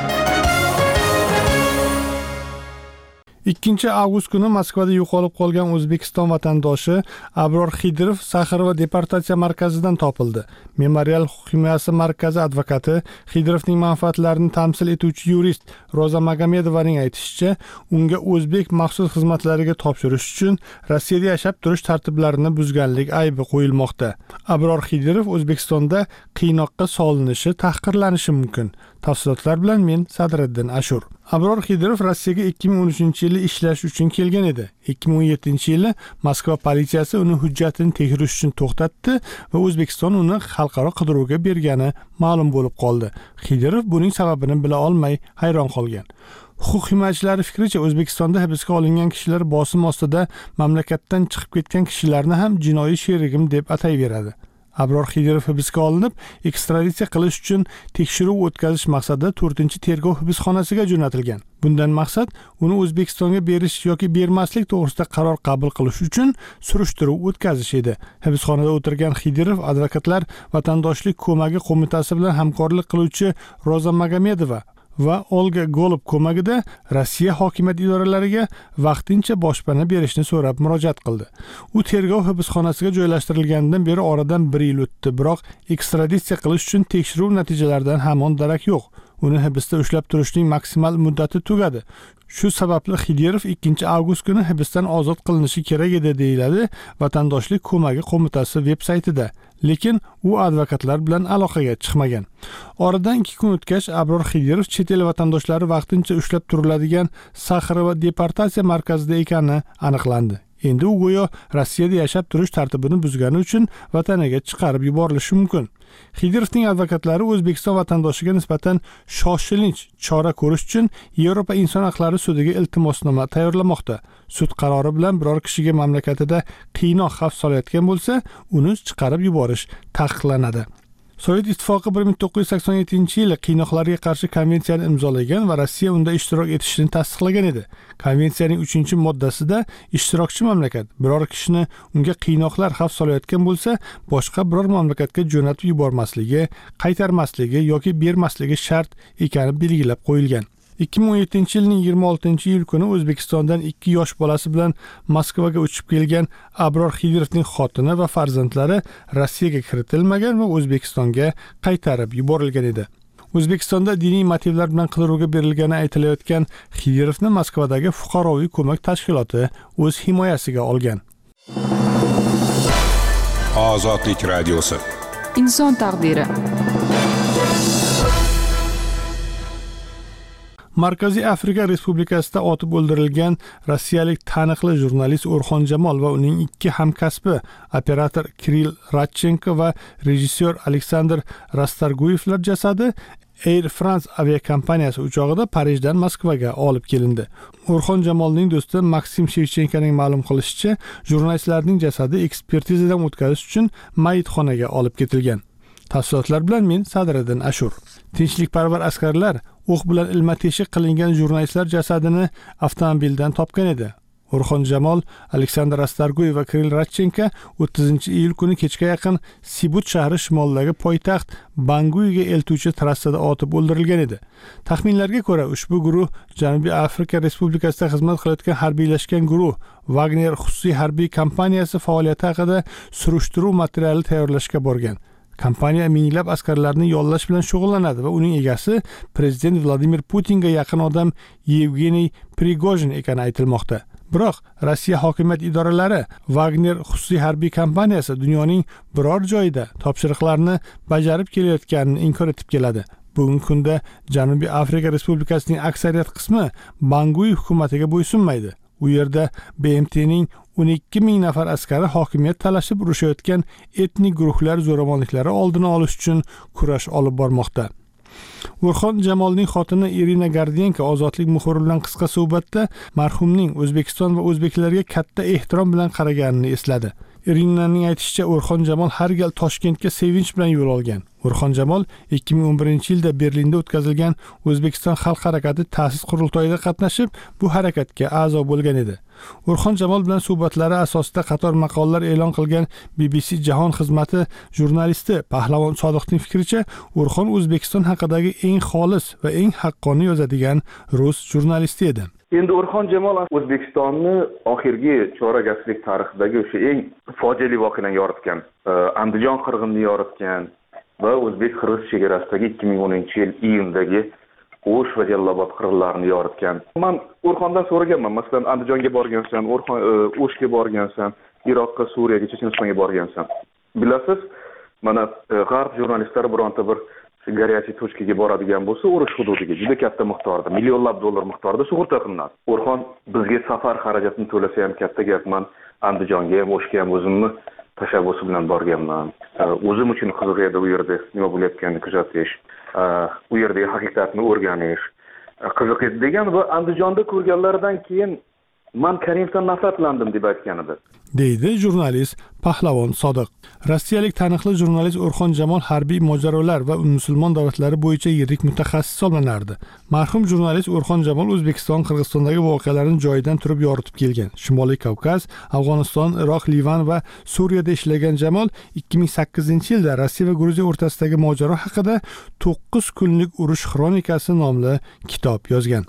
2 avgust kuni Moskvada yo'qolib qolgan O'zbekiston vatandoshi Abror Xidirov Saxarova deportatsiya markazidan topildi. Memorial huquq himoyasi markazi advokati Xidirovning manfaatlarini tamsil etuvchi yurist Roza Magomedovaning aytishicha, unga o'zbek maxsus xizmatlariga topshirish uchun Rossiyada yashab turish tartiblarini buzganlik aybi qo'yilmoqda. Abror Xidirov O'zbekistonda qiynoqqa solinishi, tahqirlanishi mumkin. Tafsilotlar bilan men Sadriddin Ashur. Abror Xidirov Rossiyaga 2013-yili ishlash uchun kelgan edi. 2017-yili Moskva politsiyasi uni hujjatini tekshirish uchun to'xtatdi va O'zbekiston uni xalqaro qidiruvga bergani ma'lum bo'lib qoldi. Xidirov buning sababini bila olmay hayron qolgan. Huquq himoyachilari fikricha, O'zbekistonda hibsga olingan kishilar bosim ostida mamlakatdan chiqib ketgan kishilarni ham jinoiy sherigim deb atayveradi. Abror Xidirov hibsga olinib, ekstraditsiya qilish uchun tekshiruv o'tkazish maqsadida 4-tergov hibsxonasiga jo'natilgan. Bundan maqsad uni O'zbekistonga berish yoki bermaslik to'g'risida qaror qabul qilish uchun surishtiruv o'tkazish edi. Hibsxonada o'tirgan Xidirov advokatlar vatandoshlik ko'magi qo'mitasi bilan hamkorlik qiluvchi Roza Magomedova va Olga Golub ko'magida Rossiya hokimiyat idoralariga vaqtincha boshpana berishni so'rab murojaat qildi. U tergov hibsxonasiga joylashtirilganidan beri oradan 1 yil o'tdi, biroq ekstraditsiya qilish uchun tekshiruv natijalaridan hamon darak yo'q. Uni hibsda ushlab turishning maksimal muddati tugadi. Shu sababli Xidirov 2 avgust kuni hibsdan ozod qilinishi kerak edi, deyiladi Vatandoshlik ko'magi qo'mitasi veb-saytida. Lekin u advokatlar bilan aloqaga chiqmagan. Oradan 2 kun o'tgach, Abror Xidirov chet el vatandoshlari vaqtincha ushlab turiladigan Saxarova deportatsiya markazida ekani aniqlandi. Endi u go'yo Rossiyada yashab turish tartibini buzgani uchun vataniga chiqarib yuborilishi mumkin. Xidirovning advokatlari O'zbekiston vatandoshiga nisbatan shoshilinch chora ko'rish uchun Yevropa inson haqlari sudiga iltimosnoma tayyorlamoqda. Sud qarori bilan biror kishiga mamlakatida qiynoq xavf solayotgan bo'lsa, uni chiqarib yuborish taqiqlanadi. Sovet ittifoqi 1987-yili qiynoqlarga qarshi konvensiyani imzolagan va Rossiya unda ishtirok etishini tasdiqlagan edi. Konvensiyaning 3-moddasida ishtirokchi mamlakat biror kishini unga qiynoqlar xavf solayotgan bo'lsa, boshqa biror mamlakatga jo'natib yubormasligi, qaytarmasligi yoki bermasligi shart ekani belgilab qo'yilgan. 2017-yilning 26-iyul kuni O'zbekistondan 2 yosh bolasi bilan Moskvaga uchib kelgan Abror Xidirovning xotini va farzandlari Rossiyaga kiritilmagan va O'zbekistonga qaytarib yuborilgan edi. O'zbekistonda diniy motivlar bilan qidiruvga berilgani aytilayotgan Xidirovni Moskvadagi fuqaroviy ko'mak tashkiloti o'z himoyasiga olgan. Ozodlik radiosi. Inson taqdiri. Markaziy Afrika Respublikasida otib o'ldirilgan rossiyalik taniqli jurnalist O'rxon Jamol va uning 2 hamkasbi operator Kirill Radchenko va rejissyor Aleksandr Rastorguyevlar jasadi Air France aviakompaniyasi uchog'ida Parijdan Moskvaga olib kelindi. O'rxon Jamolning do'sti Maksim Shevchenkoning ma'lum qilishicha, jurnalistlarning jasadi ekspertizadan o'tkazish uchun mayitxonaga olib ketilgan. Tafsilotlar bilan men Sadriddin Ashur. Tinchlikparvar askarlar o'q bilan ilma-teshik qilingan jurnalistlar jasadini avtomobildan topgan edi. O'rxon Jamol, Aleksandr Rastorguyev va Kirill Radchenko 30-iyul kuni kechga yaqin Sibut shahri shimolidagi poytaxt Banguiga eltuvchi trassada otib o'ldirilgan edi. Taxminlarga ko'ra, ushbu guruh Janubiy Afrika Respublikasida xizmat qilayotgan harbiylashgan guruh Wagner xususiy harbiy kompaniyasi faoliyati haqida surishtiruv materiali tayyorlashga borgan. Kompaniya minglab askarlarni yollash bilan shug'ullanadi va uning egasi prezident Vladimir Putinga yaqin odam Yevgeniy Prigojin ekani aytilmoqda. Biroq Rossiya hokimiyat idoralari Wagner xususiy harbiy kompaniyasi dunyoning biror joyida topshiriqlarni bajarib kelayotganini inkor etib keladi. Bugungi kunda Janubiy Afrika Respublikasining aksariyat qismi Bangui hukumatiga bo'ysunmaydi. U yerda BMTning 12,000 nafar askari hokimiyat talashib urushayotgan etnik guruhlar zo'ravonliklari oldini olish uchun kurash olib bormoqda. O'rxon Jamolning xotini Irina Gardienko Ozodlik muxbiri bilan qisqa suhbatda marhumning O'zbekiston va o'zbeklarga katta ehtirom bilan qaraganini esladi. Irinaning aytishicha, O'rxon Jamol har gal Toshkentga sevinch bilan yo'l olgan. O'rxon Jamol 2011-yilda Berlinda o'tkazilgan O'zbekiston xalq harakati ta'sis qurultoyida qatnashib, bu harakatga a'zo bo'lgan edi. O'rxon Jamol bilan suhbatlari asosida qator maqolalar e'lon qilgan BBC Jahon xizmati jurnalisti Pahlavon Sodiqning fikricha, O'rxon O'zbekiston haqidagi eng xolis va eng haqqoniy yozadigan rus jurnalisti edi. Endi O'rxon Jamol O'zbekistonni oxirgi chorak asrlik tarixidagi o'sha eng fojiali voqeani yoritgan, Andijon qirg'inini yoritgan va o'zbek-qirg'iz chegarasidagi 2010-yil iyundagi O'sh va Jallobod qirg'inlarini yoritgan. Men O'rxondan so'raganman, masalan, Andijonga borgansan, O'shga borgansan, Iroqqa, Suriyaga, Chechenistonga borgansan. Bilasiz, mana g'arb jurnalistlari bironta bir горячий точкаga boradigan bo'lsa, urush hududiga juda katta miqdorda, millionlab dollar miqdorida sug'urta qilinadi. O'rxon bizga safar xarajatini to'lasa ham katta gap. Men Andijonga ham, O'shga ham o'zimni tashabbusi bilan borganman. O'zim uchun qiziq edi u yerda nima bo'layotganini kuzatish, u yerdagi haqiqatni o'rganish qiziq edi degan va Andijonda ko'rganlaridan keyin men Karimovdan nafratlandim deb aytgan edi. Deydi jurnalist Pahlavon Sodiq. Rossiyalik taniqli jurnalist O'rxon Jamol harbiy mojarolar va musulmon davlatlari bo'yicha yirik mutaxassis hisoblanardi. Marhum jurnalist O'rxon Jamol O'zbekiston, Qirg'izistondagi voqealarni joyidan turib yoritib kelgan. Shimoliy Kavkaz, Afg'oniston, Iroq, Livan va Suriyada ishlagan Jamol 2008-yilda Rossiya va Gruziya o'rtasidagi mojaro haqida 9 kunlik urush xronikasi nomli kitob yozgan.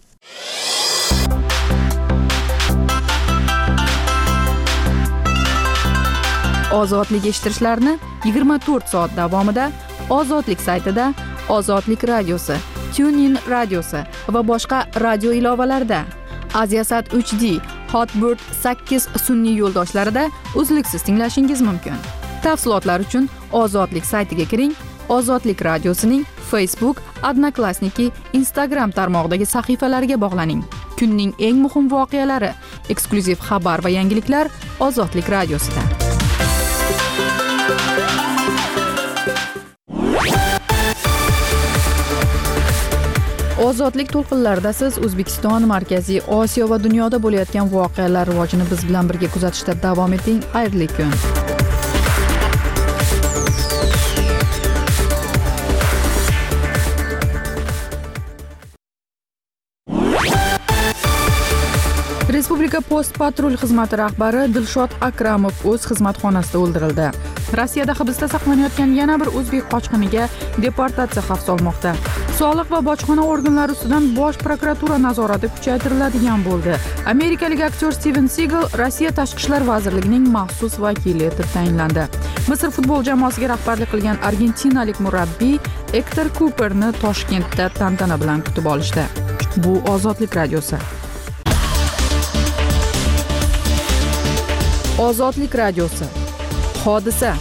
Ozodlik eshittirishlarini 24 soat davomida Ozodlik saytida, Ozodlik radiosi, TuneIn radiosi va boshqa radio ilovalarida, Aziasat 3D, Hotbird 8 sun'iy yo'ldoshlarida uzluksiz tinglashingiz mumkin. Tafsilotlar uchun Ozodlik saytiga kiring. Ozodlik radiosining Facebook, Odnoklassniki, Instagram tarmog'idagi sahifalariga bog'laning. kunning eng muhim voqealari, eksklyuziv xabar va yangiliklar Ozodlik radiosida. Ozodlik to'lqinlarida siz O'zbekiston, Markaziy Osiyo va dunyoda bo'layotgan voqealar rivojini biz bilan birga kuzatishda davom eting. Xayrli kun. Respublika Post patrul xizmati rahbari Dilshod Akramov o'z xizmat xonasida o'ldirildi. Rossiyada hibsda saqlanayotgan yana bir o'zbek qochqiniga deportatsiya xavf solmoqda. Soliq va bojxona organlari ustidan Bosh prokuratura nazorati kuchaytiriladigan bo'ldi. Amerikalik aktyor Steven Seagal Rossiya Tashqi ishlar vazirligining maxsus vakili etib tayinlandi. Misr futbol jamoasiga rahbarlik qilgan argentinalik murabbiy Ektor Kuperni Toshkentda tantana bilan kutib olishdi. Bu Ozodlik radiosi. Ozodlik radiosi. Hodisa.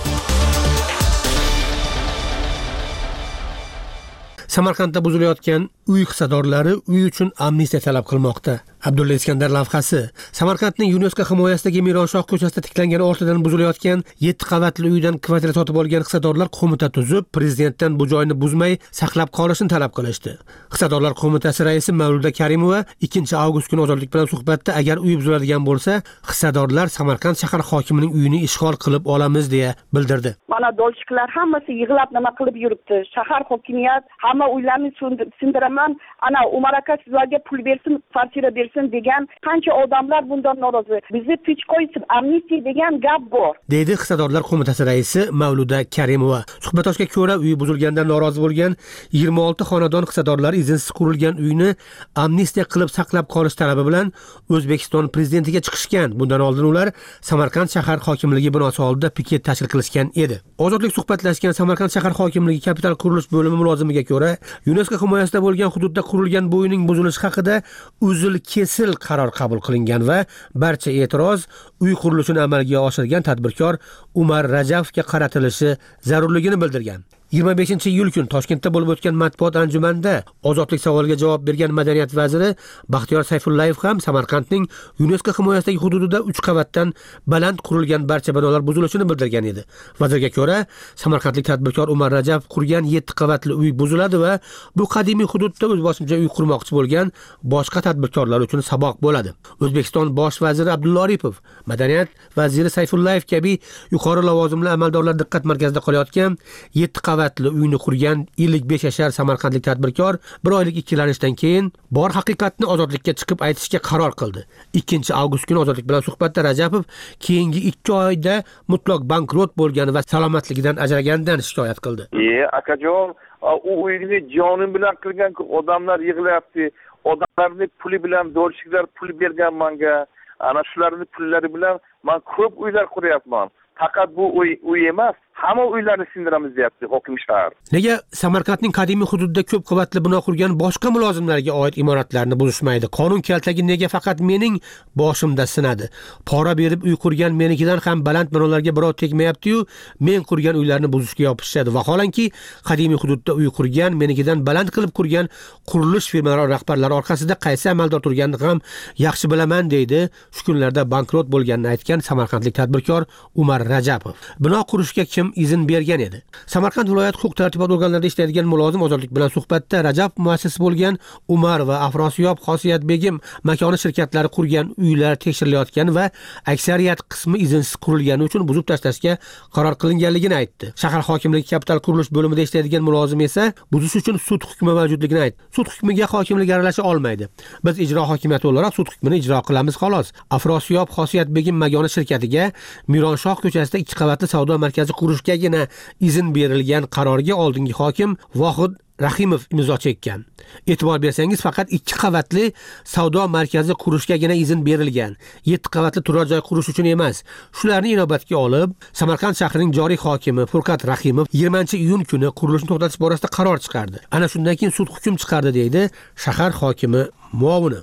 Samarqandda buzilayotgan uy hissadorlari uy uchun amnistiya talab qilmoqda. Abdulla Iskandar lavhasi. Samarqandning UNESCO himoyasidagi Mironshoh ko'chasida tiklangan ortidan buzilayotgan 7 qavatli uydan kvartira sotib olgan hissadorlar qo'mita tuzib, prezidentdan bu joyni buzmay saqlab qolishni talab qilishdi. Hissadorlar qo'mitasi raisi Mavluda Karimova 2 avgust kuni Ozodlik bilan suhbatda agar uy buziladigan bo'lsa, hissadorlar Samarqand shahar hokimining uyini ishg'ol qilib olamiz deya bildirdi. Mana dolshiklar hammasi yig'lab nima qilib yuribdi. Shahar hokimiyat hamma uylarni sindiraman, ana Umar aka sizlarga pul bersin, kvartira bersin degan qancha odamlar bundan norozi. Bizni tinch qo'ysin, amnistiya degan gap bor. Deydi hissadorlar qo'mitasi raisi Mavluda Karimova. Suhbatdoshga ko'ra, uy buzilgandan norozi bo'lgan 26 xonadon hissadorlar izinsiz qurilgan uyni amnistiya qilib saqlab qolish talabi bilan O'zbekiston prezidentiga chiqishgan. Bundan oldin ular Samarqand shahar hokimligi binosi oldida piket tashkil qilishgan edi. Ozodlik suhbatlashgan Samarqand shahar hokimligi kapital qurilish bo'limi mulozimiga ko'ra, UNESCO himoyasida bo'lgan hududda qurilgan bu uyning buzilishi haqida uzil-kesil qaror qabul qilingan va barcha e'tiroz uy qurilishini amalga oshirgan tadbirkor Umar Rajabovga qaratilishi zarurligini bildirgan. 25-iyul kuni Toshkentda bo'lib o'tgan matbuot anjumanida ozodlik savoliga javob bergan madaniyat vaziri Baxtiyor Sayfullayev ham Samarqandning UNESCO himoyasidagi hududida 3 qavatdan baland qurilgan barcha binolar buzilishini bildirgan edi. Vazirga ko'ra, Samarqandlik tadbirkor Umar Rajabov qurgan 7 qavatli uy buziladi va bu qadimiy hududda o'zboshimcha uy qurmoqchi bo'lgan boshqa tadbirkorlar uchun saboq bo'ladi. O'zbekiston bosh vaziri Abdulla Aripov, madaniyat vaziri Sayfullayev kabi yuqori lavozimli amaldorlar diqqat markazida qolayotgan 7 qavatli uyni qurgan 55 yashar samarqandlik tadbirkor 1 oylik ikkilanishdan keyin bor haqiqatni ozodlikka chiqib aytishga qaror qildi. 2 avgust kuni Ozodlik bilan suhbatda Rajabov keyingi 2 oyda mutlaq bankrot bo'lgani va salomatligidan ajraganidan shikoyat qildi. Akajon, u uyni jonim bilan qilgan odamlar yig'layapti. Odamlarni puli bilan dolshiklar pul bergan menga. Ana shularning pullari bilan men ko'p uylar quryapman. Faqat bu uy emas, hamma uylarni sindiramiz deyapti hokim shahar. Nega Samarqandning qadimiy hududida ko'p qavatli bino qurgan boshqa mulozimlarga oid imoratlarni buzishmaydi? Qonun kaltagi nega faqat mening boshimda sinadi? Pora berib uy qurgan menikidan ham baland binolarga birov tegmayapti-yu, men qurgan uylarni buzishga yopishadi. Vaholanki qadimiy hududda uy qurgan, menikidan baland qilib qurgan qurilish firmalari rahbarlari orqasida qaysi amaldor turganini ham yaxshi bilaman deydi. Shu kunlarda bankrot bo'lganini aytgan samarqandlik tadbirkor Umar Rajabov. Bino qurishga kim izn bergan edi? Samarqand viloyat huquq-tartibot organlarida ishlaydigan mulozim Ozodlik bilan suhbatda Rajab muassisi bo'lgan Umar va Afrosiyob Xosiyat Begim makoni shirkatlari qurgan uylar tekshirilayotgan va aksariyat qismi izinsiz qurilgani uchun buzib tashlashga qaror qilinganligini aytdi. Shahar hokimligi kapital qurilish bo'limida ishlaydigan mulozim esa buzish uchun sud hukmi mavjudligini aytdi. Sud hukmiga hokimlik aralasha olmaydi. Biz ijro hokimiyati olarak sud hukmini ijro qilamiz xolos. Afrosiyob Xosiyat Begim makoni shirkatiga Mironshoh ko'chasida 2 qavatli savdo markazi qurishgagina izn berilgan qarorga oldingi hokim Vohid Rahimov imzo chekkan. E'tibor bersangiz, faqat 2 qavatli savdo markazi qurishgagina izn berilgan. 7 qavatli turar joy qurish uchun emas. Shularni inobatga olib, Samarqand shahrining joriy hokimi Furqat Rahimov 20-iyun kuni qurilishni to'xtatish borasida qaror chiqardi. Ana shundan keyin sud hukm chiqardi deydi shahar hokimi muovini.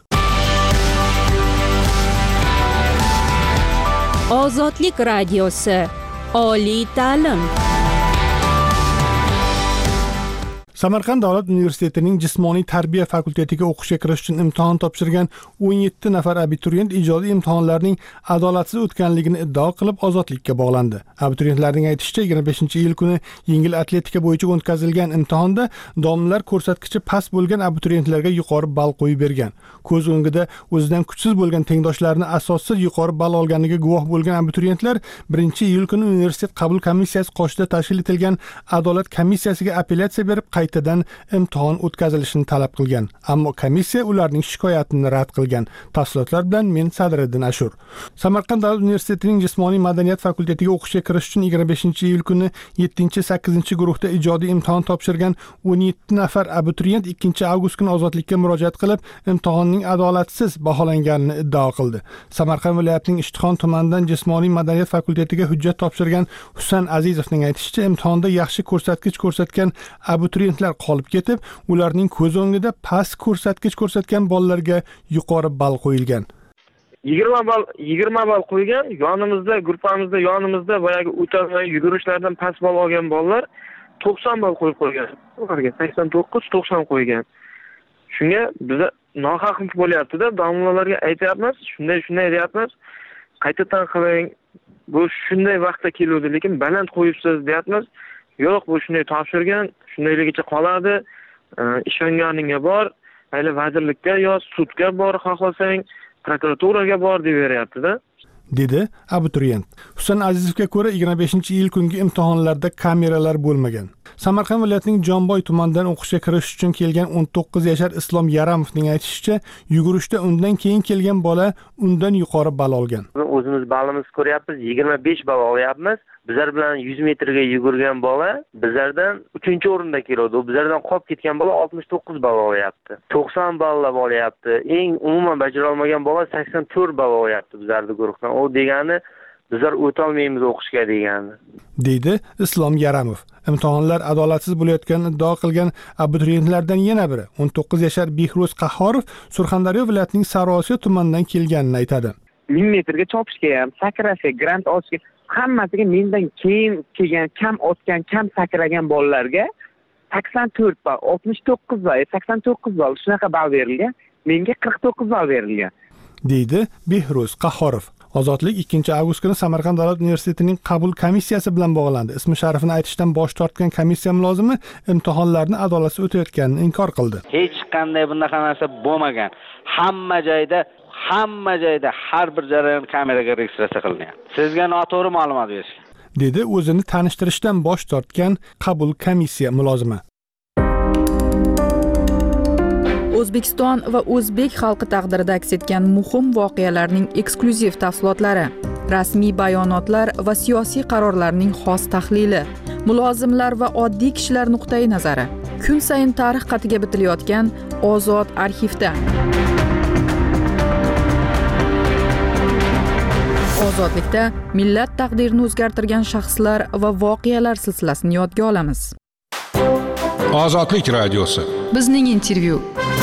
Ozodlik radiosi. Oliy ta'lim. Samarqand davlat universitetining jismoniy tarbiya fakultetiga o'qishga kirish uchun imtihon topshirgan 17 nafar abituriyent ijodiy imtihonlarning adolatsiz o'tganligini iddao qilib ozodlikka bog'landi. Abituriyentlarning aytishicha, 25-iyul kuni yengil atletika bo'yicha o'tkazilgan imtihonda domlalar ko'rsatkichi past bo'lgan abituriyentlarga yuqori ball qo'yib bergan. Ko'z o'ngida o'zidan kuchsiz bo'lgan tengdoshlarini asossiz yuqori ball olganiga guvoh bo'lgan abituriyentlar 1-iyul kuni universitet qabul komissiyasi qoshida tashkil etilgan adolat komissiyasiga apellyatsiya berib qaytadan imtihon o'tkazilishini talab qilgan. Ammo komissiya ularning shikoyatini rad qilgan. Tafsilotlar bilan men Sadriddin Ashur. Samarqand davlat universitetining jismoniy madaniyat fakultetiga o'qishga kirish uchun 25-iyul kuni 7-8 guruhda ijodiy imtihon topshirgan 17 nafar abituriyent 2-avgust kuni ozodlikka murojaat qilib, imtihonning adolatsiz baholanganini iddao qildi. Samarqand viloyatining Ishtixon tumanidan jismoniy madaniyat fakultetiga hujjat topshirgan Husan Azizovning aytishicha, imtihonda yaxshi ko'rsatkich ko'rsatgan abituriyentlar qolib ketib, ularning ko'z o'ngida past ko'rsatkich ko'rsatgan bolalarga yuqori ball qo'yilgan. 20 ball qo'ygan, yonimizda boyagi o'tolmay yugurishlardan past ball olgan bolalar 90 ball qo'yib qo'ygan. Ularga 89-90 qo'ygan. Shunga biza nohaqlik bo'lyapti-da, domlalarga aytayapmiz, shunday deyapmiz. Qaytadan qiling. Bu shunday vaqtda keluvdi, lekin baland qo'yibsiz deyapmiz. Yo'q, bu shunday topshirgan, shundayligicha qoladi. Ishonganingga bor, mayli vazirlikka yo sudga bor, xohlasang prokuraturaga bor deb beryapti-da, dedi abituriyent. Husan Azizovga ko'ra 25-iyul kungi imtihonlarda kameralar bo'lmagan. Samarqand viloyatining Jomboy tumanidan o'qishga kirish uchun kelgan 19 yashar Islom Yaramovning aytishicha, yugurishda undan keyin kelgan bola undan yuqori ball olgan. O'zimiz ballimizni ko'ryapmiz, 25 ball olyapmiz. Bizlar bilan 100 metrga yugurgan bola bizlardan 3-o'rinda keladi. U bizlardan qolib ketgan bola 69 ball olyapti. 90 ballab olyapti. Eng umuman bajara olmagan bola 84 ball olyapti bizlarning guruhdan. O degani bizlar o'ta olmaymiz o'qishga degani, deydi Islom Yaramov. Imtihonlar adolatsiz bo'layotganini iddao qilgan abituriyentlardan yana biri 19 yashar Behruz Qahhorov Surxondaryo viloyatining Sariosiyo tumanidan kelganini aytadi. 1000 metrga chopishga ham, sakrashga, grant olishga, hammasiga mendan keyin kelgan, kam otgan, kam sakragan bolalarga 84 ball, 69 ball, 89 ball shunaqa ball berilgan. Menga 49 ball berilgan, deydi Behruz Qahhorov. Ozodlik 2-avgust kuni Samarqand davlat universitetining qabul komissiyasi bilan bog'landi. Ismi sharifini aytishdan bosh tortgan komissiya mulozimi imtihonlarni adolatsiz o'tayotganini inkor qildi. Hech qanday bunaqa narsa bo'lmagan. Hamma joyda har bir jarayon kameraga registratsiya qilingan. Sizga noto'g'ri ma'lumot berishgan, dedi o'zini tanishtirishdan bosh tortgan qabul komissiya mulozimi. O'zbekiston va o'zbek xalqi taqdirida aks etgan muhim voqealarning eksklyuziv tafsilotlari, rasmiy bayonotlar va siyosiy qarorlarning xos tahlili, mulozimlar va oddiy kishilar nuqtai nazari, kun sayin tarix qatiga bitilayotgan Ozod arxivda. Ozodlikda millat taqdirini o'zgartirgan shaxslar va voqealar silsilasini yodga olamiz. Ozodlik radiosi. Bizning intervyu.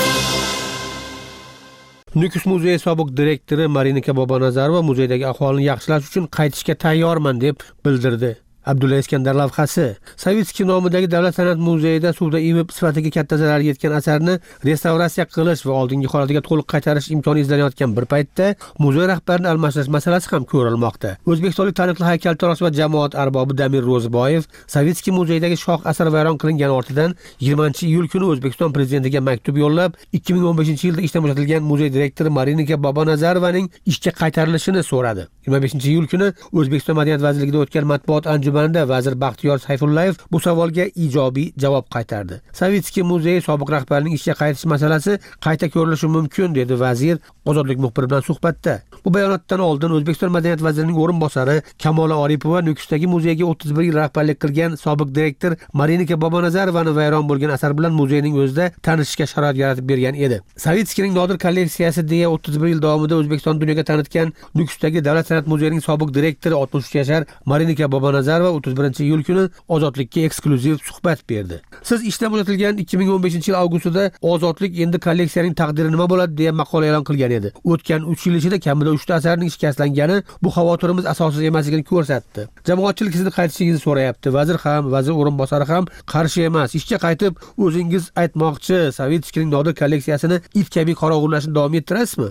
Nukus muzeyi sobiq direktori Marinika Bobonazarova muzeydagi ahvolini yaxshilash uchun qaytishga tayyorman deb bildirdi. Abdulla Iskandar lavhasi. Savitskiy nomidagi Davlat san'at muzeyida suvda ivib sifatiga katta zarar yetgan asarni restavratsiya qilish va oldingi holatiga to'liq qaytarish imkoni izlanayotgan bir paytda muzey rahbarini almashtirish masalasi ham ko'rilmoqda. O'zbekistonlik taniqli haykaltarosh va jamoat arbobi Damir Ro'ziboyev Savitskiy muzeyidagi shoh asar vayron qilingan ortidan 20-iyul kuni O'zbekiston prezidentiga maktub yo'llab, 2015-yilda ishdan bo'shatilgan muzey direktori Marinika Bobonazarovaning ishga qaytarilishini so'radi. 25-iyul kuni O'zbekiston Madaniyat vazirligida o'tgan matbuot anjumanida vazir Baxtiyor Sayfullayev bu savolga ijobiy javob qaytardi. Savitskiy muzeyi sobiq rahbarining ishga qaytish masalasi qayta ko'rilishi mumkin, dedi vazir Ozodlik muxbiri bilan suhbatda. Bu bayonotdan oldin O'zbekiston Madaniyat vazirining o'rinbosari Kamola Oripova Nukusdagi muzeyga 31 yil rahbarlik qilgan sobiq direktor Marinika Bobonazarovani vayron bo'lgan asar bilan muzeyning o'zida tanishishga sharoit yaratib bergan edi. Savitskiyning nodir kolleksiyasi deya 31 yil davomida O'zbekiston dunyoga tanitgan Nukusdagi Davlat san'at muzeyining sobiq direktori 63 yashar Marinika Bobonazarova va 31-iyul kuni Ozodlikka eksklyuziv suhbat berdi. Siz ishdan bo'shatilgan 2015-yil avgustida Ozodlik endi kolleksiyaning taqdiri nima bo'ladi deya maqola e'lon qilgan edi. O'tgan 3 yil ichida kamida 3 ta asarning shikastlangani bu xavotirimiz asossiz emasligini ko'rsatdi. Jamoatchilik sizni qaytishingizni so'rayapti. Vazir o'rinbosari ham qarshi emas. Ishga qaytib, o'zingiz aytmoqchi, Savitskining nodir kolleksiyasini it kabi qorovulashni davom ettirasizmi?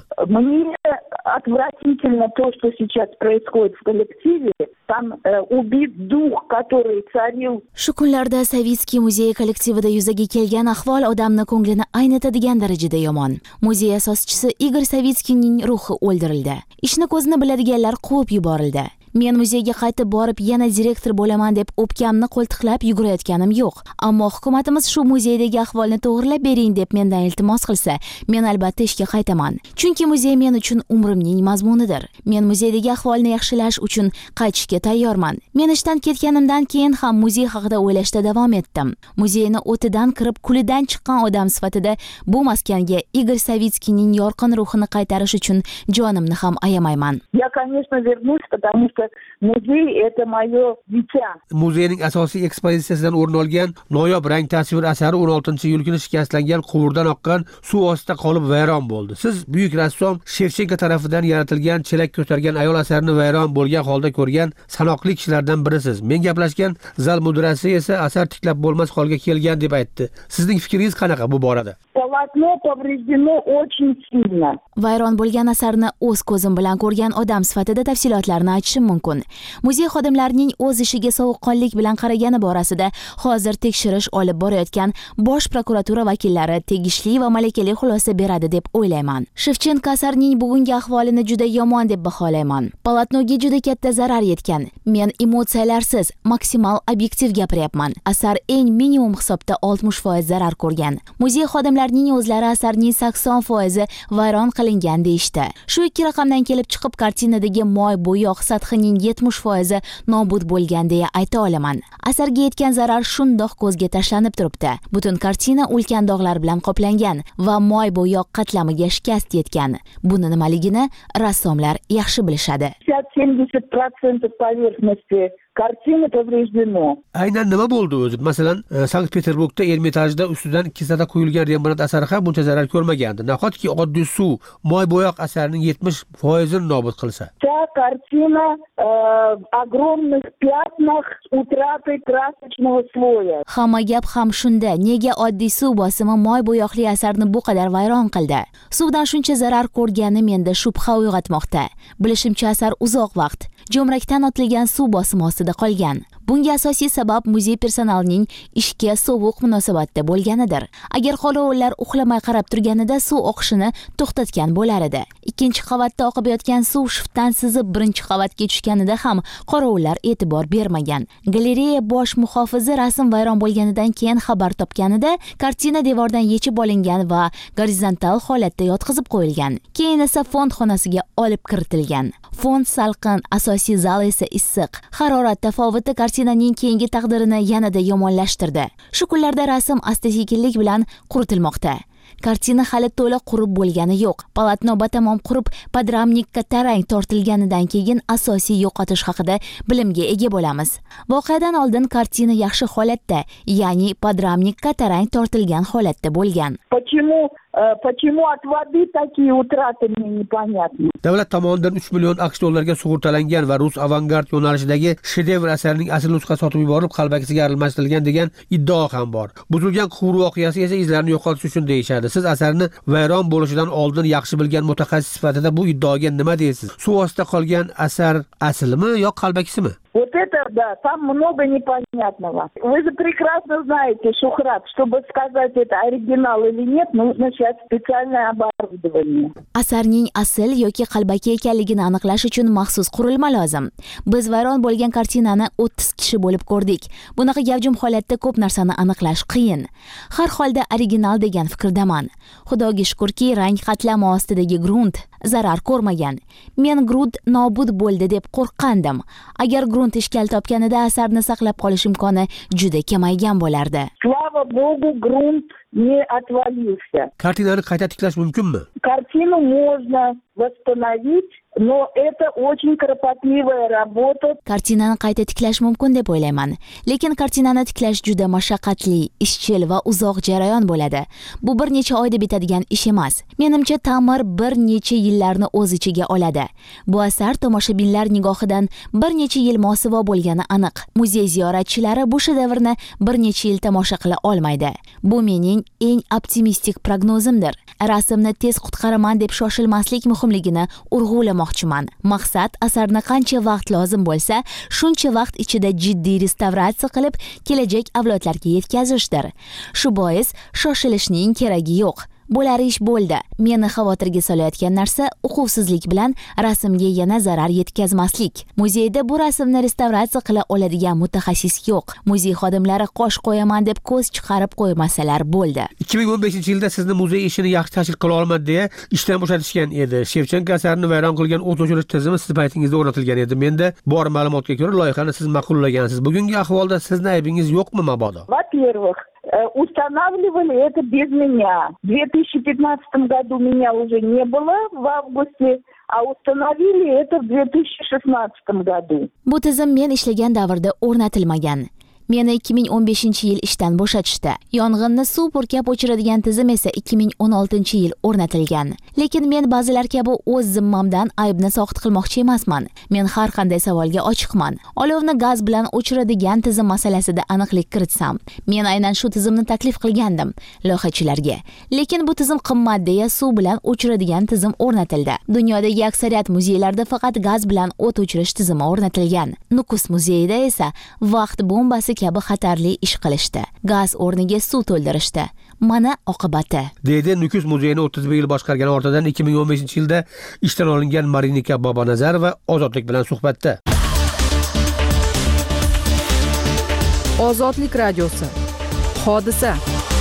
Отвратительно то, что сейчас происходит в коллективе. Там убит дух, который царил. Shu kunlarda Savitskiy muzeyi kollektivida yuzaga kelgan ahvol odamni ko'nglini aynitadigan darajada yomon. Muzey asoschisi Igor Savitskiyning ruhi o'ldirildi. Ishni ko'zini biladiganlar quvib yuborildi. Men muzeyga qaytib borib yana direktor bo'laman deb o'pkamni qo'ltiqlab yugurayotganim yo'q. Ammo hukumatimiz shu muzeydagi ahvolni to'g'rilab bering deb mendan iltimos qilsa, men albatta ishga qaytaman. Chunki muzey men uchun umrimning mazmunidir. Men muzeydagi ahvolni yaxshilash uchun qaytishga tayyorman. Men ishdan ketganimdan keyin ham muzey haqida o'ylashda davom etdim. Muzeyni o'tidan kirib, kulidan chiqqan odam sifatida bu maskanga Igor Savitskiyning yorqin ruhini qaytarish uchun jonimni ham ayamayman. Я, конечно, вернусь, потому что muzey это moё дитя. Muzeyning asosiy ekspozitsiyasidan o'rin olgan noyob rang tasvir asari 16-iyul kuni shikastlangan quvurdan oqqan suv ostida qolib vayron bo'ldi. Siz buyuk rassom Shevchenko tarafidan yaratilgan chelak ko'targan ayol asarini vayron bo'lgan holda ko'rgan sanoqli kishilardan birisiz. Men gaplashgan zal mudirasi esa asar tiklab bo'lmas holga kelgan deb aytdi. Sizning fikringiz qanaqa bu borada? Полотно повреждено очень сильно. Vayron bo'lgan asarni o'z ko'zim bilan ko'rgan odam sifatida tafsilotlarni aytishim mumkin. Muzey xodimlarining o'z ishiga sovuqqonlik bilan qaragani borasida hozir tekshirish olib borayotgan Bosh prokuratura vakillari tegishli va malakali xulosa beradi deb o'ylayman. Shevchenko asarining bugungi ahvolini juda yomon deb baholayman. Polotnoga juda katta zarar yetgan. Men emotsiyalarsiz, maksimal obyektiv gapiryapman. Asar eng minimum hisobda 60% zarar ko'rgan. Muzey xodimlarining o'zlari asarning 80% vayron qilingan deyishdi. Shu ikki raqamdan kelib chiqib kartinadagi moy bo'yoq sathining 70% nobud bo'lgan deya ayta olaman. Asarga yetgan zarar shundoq ko'zga tashlanib turibdi. Butun kartina ulkan dog'lar bilan qoplangan va moy bo'yoq qatlamiga shikast yetgan. Buni nimaligini rassomlar yaxshi bilishadi. 70% поверхности kартины повреждено. Aynan nima bo'ldi o'zi? Masalan, Sankt-Peterburgda Ermitajda ustidan kisada quyilgan Rembrandt asari ham buncha zarar ko'rmagandi. Nahotki oddiy suv moy bo'yoq asarining 70% nobud qilsa. Вся картина огромных пятнах утраты красочного слоя. Hamma gap ham shunda. Nega oddiy suv bosimi moy bo'yoqli asarni bu qadar vayron qildi? Suvdan shuncha zarar ko'rgani menda shubha uyg'otmoqda. Bilishimcha asar uzoq vaqt jo'mrakdan otilgan suv bosimi ostida qolgan. Bunga asosiy sabab muzey personalining ishga sovuq munosabatda bo'lganidir. Agar qorovullar uxlamay qarab turganida suv oqishini to'xtatgan bo'lar edi. Ikkinchi qavatda oqib yotgan suv shiftdan sizib birinchi qavatga tushganida ham qorovullar e'tibor bermagan. Galereya bosh muhofizi rasm vayron bo'lganidan keyin xabar topganida kartina devordan yechib olingan va gorizontal holatda yotqizib qo'yilgan. Keyin esa fond xonasiga olib kiritilgan. Fond salqin, asosiy zal esa issiq. Harorat tafovati kartinaning keyingi taqdirini yanada yomonlashtirdi. Shu kunlarda rasm asta-sekinlik bilan quritilmoqda. Kartina hali to'liq qurib bo'lgani yo'q. Polotno batamom qurib, podramnikka tarang tortilganidan keyin asosiy yo'qotish haqida bilimga ega bo'lamiz. Voqeadan oldin kartina yaxshi holatda, ya'ni podramnikka tarang tortilgan holatda bo'lgan. Почему от воды такие утраты, мне непонятно. Davlat tomonidan 3 million AQSh dollarga sug'urtalangan va rus avangard yo'nalishidagi shedevr asarining asl nusxasi sotib yuborib qalbakisiga aralmashtirilgan degan iddao ham bor. Buzilgan quvur voqeasi esa izlarini yo'qotish uchun deyishadi. Siz asarni vayron bo'lishidan oldin yaxshi bilgan mutaxassis sifatida bu iddaoga nima deysiz? Suv ostida qolgan asar aslimi yo qalbakisimi? Вот это, да, там много непонятного. Вы же прекрасно знаете, Шухрат, чтобы сказать, это оригинал или нет, нужно сейчас специальное оборудование. Asarning asl yoki qalbaki ekanligini aniqlash uchun maxsus qurilma lozim. Biz vayron bo'lgan kartinani 30 kishi bo'lib ko'rdik. Bunaqa gavjum holatda ko'p narsani aniqlash qiyin. Har holda original degan fikrdaman. Xudoga shukrki, rang qatlami ostidagi grunt zarar ko'rmagan. Men grunt nobud bo'ldi deb qo'rqqandim. Agar grunt ishkal topganida asarni saqlab qolish imkoni juda kamaygan bo'lardi. Слава Богу, грунт не отвалился. Kartinani qayta tiklash mumkinmi? Картину можно восстановить, но это очень кропотливая работа. Kartinani qayta tiklash mumkin deb o'ylayman, lekin kartinani tiklash juda mashaqqatli, ishchil va uzoq jarayon bo'ladi. Bu bir necha oyda bitadigan ish emas. Menimcha ta'mir bir necha yillarni o'z ichiga oladi. Bu asar tomoshabinlar nigohidan bir necha yil mosuvo bo'lgani aniq. Muzey ziyoratchilari bu shedevrni bir necha yil tomosha qila olmaydi. Bu mening eng optimistik prognozimdir. Rasmni tez qutqaraman deb shoshilmaslik muhimligini urg'ulamoqchiman. Maqsad asarni qancha vaqt lozim bo'lsa, shuncha vaqt ichida jiddiy restavratsiya qilib, kelajak avlodlarga yetkazishdir. Shu bois shoshilishning keragi yo'q. Bo'lari ish bo'ldi. Meni xavotirga solayotgan narsa uquvsizlik bilan rasmga yana zarar yetkazmaslik. Muzeyda bu rasmni restavratsiya qila oladigan mutaxassis yo'q. Muzey xodimlari qosh qo'yaman deb ko'z chiqarib qo'ymasalar bo'ldi. 2015-yilda sizni muzey ishini yaxshi tashkil qila olmadi deya ishdan bo'shatishgan edi. Shevchenko asarini vayron qilgan o't o'chirish tizimi siz paytingizda o'rnatilgan edi. Menda bor ma'lumotga ko'ra loyihani siz ma'qullagansiz. Bugungi ahvolda sizning aybingiz yo'qmi mabodo? Во-первых, устанавливали это без меня. В 2015 году меня уже не было в августе, а установили это в 2016 году. Bu tizim men ishlagan davrda o'rnatilmagan. Meni 2015-yil ishdan bo'shatishdi. Yong'inni suv purkab o'chiradigan tizim esa 2016-yil o'rnatilgan. Lekin men ba'zilar kabi o'z zimmamdan aybni soqit qilmoqchi emasman. Men har qanday savolga ochiqman. Olovni gaz bilan o'chiradigan tizim masalasida aniqlik kiritsam, men aynan shu tizimni taklif qilgandim loyihachilarga. Lekin bu tizim qimmat deya suv bilan o'chiradigan tizim o'rnatildi. Dunyodagi aksariyat muzeylarda faqat gaz bilan o't o'chirish tizimi o'rnatilgan. Nukus muzeyida esa vaqt bombasi kabi xatarli ish qilishdi. Gaz o'rniga suv to'ldirishdi. Mana oqibati. Deydi Nukus muzeyini 31 yil boshqargan ortidan 2015-yilda ishdan olingan Marinika Bobonazarova Ozodlik bilan suhbatda. Ozodlik radiosi. Hodisa.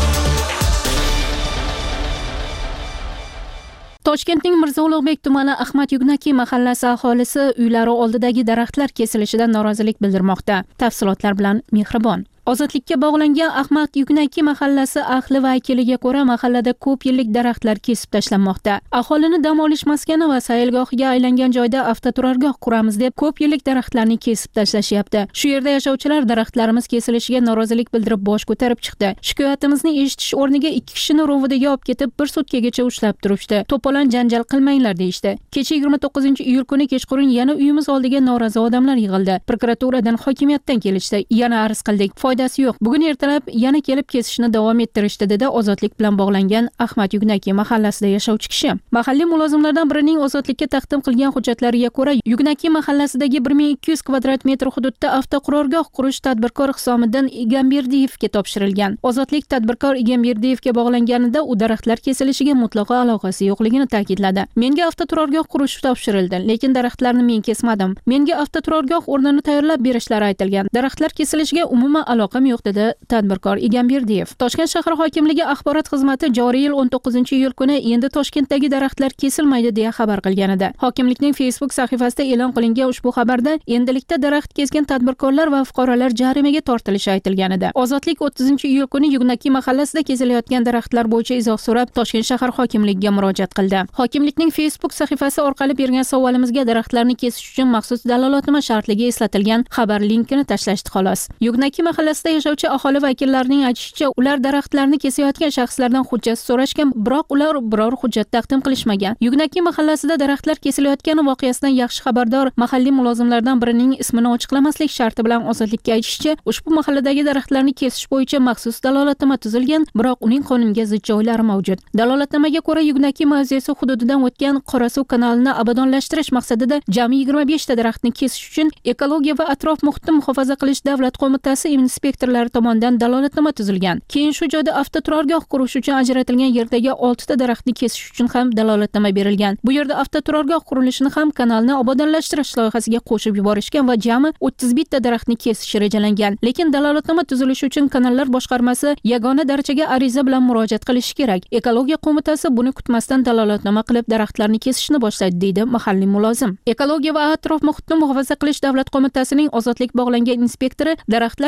Toshkentning Mirzo Ulug'bek tumani Ahmad Yugnaki mahallasi aholisi uylari oldidagi daraxtlar kesilishidan norozilik bildirmoqda. Tafsilotlar bilan Mehribon. Ozodlikka bog'langan Ahmad Yugnaki mahallasi ahli vakiliga ko'ra mahallada ko'p yillik daraxtlar kesib tashlanmoqda. Aholini dam olish maskani va saylgohiga aylangan joyda avtoturargoh quramiz deb ko'p yillik daraxtlarni kesib tashlashyapti. Shu yerda yashovchilar daraxtlarimiz kesilishiga norozilik bildirib bosh ko'tarib chiqdi. Shikoyatimizni eshitish o'rniga 2 kishini rovidaga olib ketib 1 sutkagacha ushlab turishdi. To'polon janjal qilmanglar deyishdi. Kecha 29-iyul kuni kechqurun yana uyimiz oldiga norozi odamlar yig'ildi. Prokuraturadan, hokimiyatdan kelishdi. Yana arz qildik. Foydasi yo'q. Bugun ertalab yana kelib kesishni davom ettirishdi dedi Ozodlik bilan bog'langan Ahmad Yugnaki mahallasida yashovchi kishi. Mahalliy mulozimlardan birining Ozodlikka taqdim qilgan hujjatlariga ko'ra, Yugnaki mahallasidagi 1200 kvadrat metr hududda avtoqurorgoh qurish tadbirkor Hisomiddin Egamberdiyevga topshirilgan. Ozodlik tadbirkor Egamberdiyevga bog'langanida u daraxtlar kesilishiga mutlaqo aloqasi yo'qligini ta'kidladi. Menga avtoturargoh qurish topshirildi, lekin daraxtlarni men kesmadim. Menga avtoturargoh o'rnini tayyorlab berishlari aytilgan. Daraxtlar kesilishiga umuman aloqam yo'q dedi tadbirkor Egamberdiyev. Toshkent shahar hokimligi axborot xizmati joriy yil 19-iyul kuni endi Toshkentdagi daraxtlar kesilmaydi deya xabar qilgan edi. Hokimlikning Facebook sahifasida e'lon qilingan ushbu xabarda endilikda daraxt kesgan tadbirkorlar va fuqarolar jarimaga tortilishi aytilgan edi. Ozodlik 30-iyul kuni Yugnaki mahallasida kesilayotgan daraxtlar bo'yicha izoh so'rab Toshkent shahar hokimligiga murojaat qildi. Hokimlikning Facebook sahifasi orqali bergan savolimizga daraxtlarni kesish uchun maxsus dalolatnoma shartligi eslatilgan xabar linkini tashlashdi xolos. Yugnaki mahallasida yashovchi aholi vakillarining aytishicha, ular daraxtlarni kesayotgan shaxslardan hujjat so'rashgan, biroq ular biror hujjat taqdim qilishmagan. Yugnaki mahallasida daraxtlar kesilayotgani voqeasidan yaxshi xabardor mahalliy mulozimlardan birining ismini ochiqlamaslik sharti bilan Ozodlikka aytishicha, ushbu mahalladagi daraxtlarni kesish bo'yicha maxsus dalolatnoma tuzilgan, biroq uning qonunga zid joylari mavjud. Dalolatnomaga ko'ra Yugnaki mavzesi hududidan o'tgan Qorasuv kanalini obodonlashtirish maqsadida jami 25 ta daraxtni kesish uchun Ekologiya va atrof muhitni muhofaza qilish davlat qo'mitasi inspektorlari tomonidan dalolatnoma tuzilgan. Keyin shu joyda avtoturargoh qurish uchun ajratilgan yerdagi 6 ta daraxtni kesish uchun ham dalolatnoma berilgan. Bu yerda avtoturargoh qurilishini ham kanalni obodonlashtirish loyihasiga qo'shib yuborishgan va jami 31 ta daraxtni kesish rejalangan. Lekin dalolatnoma tuzilishi uchun kanallar boshqarmasi yagona darajaga ariza bilan murojaat qilishi kerak. Ekologiya qo'mitasi buni kutmasdan dalolatnoma qilib daraxtlarni kesishni boshlaydi deydi mahalliy mulozim. Ekologiya va atrof muhitni muhofaza qilish davlat qo'mitasining Ozodlik bog'langan inspektori daraxtlar kesilishi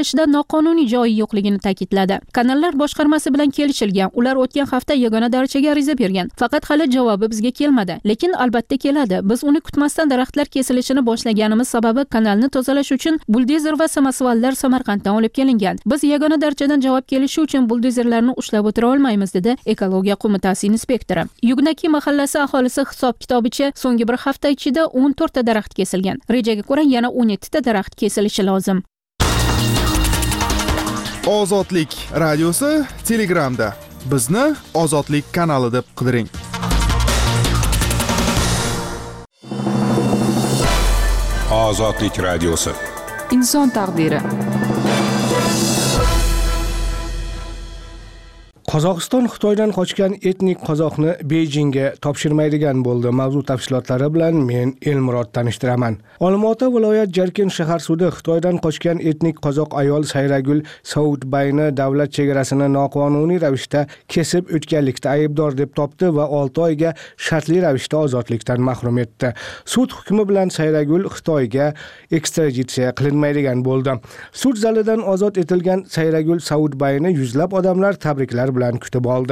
qilishda noqonuniy joyi yo'qligini ta'kidladi. Kanallar boshqarmasi bilan kelishilgan. Ular o'tgan hafta yagona darachaga ariza bergan. Faqat hali javobi bizga kelmadi. Lekin albatta keladi. Biz uni kutmasdan daraxtlar kesilishini boshlaganimiz sababi kanalni tozalash uchun buldozer va samosvallar Samarqanddan olib kelingan. Biz yagona darachadan javob kelishi uchun buldozerlarni ushlab o'tira olmaymiz, dedi Ekologiya qo'mitasi inspektori. Yugnaki mahallasi aholisi hisob-kitobicha so'nggi bir hafta ichida 14 ta daraxt kesilgan. Rejaga ko'ra yana 17 ta daraxt kesilishi lozim. Ozodlik radiosi Telegramda. Bizni Ozodlik kanali deb qidiring. Ozodlik radiosi. Inson taqdiri. Qozog'iston Xitoydan qochgan etnik qozoqni Beyjingga topshirmaydigan bo'ldi. Mavzu tafsilotlari bilan men Elmurod tanishtiraman. Olmaota viloyat Jarkin shahar sudi Xitoydan qochgan etnik qozoq ayol Sayragul Saudbayni davlat chegarasini noqonuniy ravishda kesib o'tganlikda aybdor deb topdi va 6 oyga shartli ravishda ozodlikdan mahrum etdi. Sud hukmi bilan Sayragul Xitoyga ekstraditsiya qilinmaydigan bo'ldi. Sud zalidan ozod etilgan Sayragul Saudbayni yuzlab odamlar tabriklar bilan kutib oldi.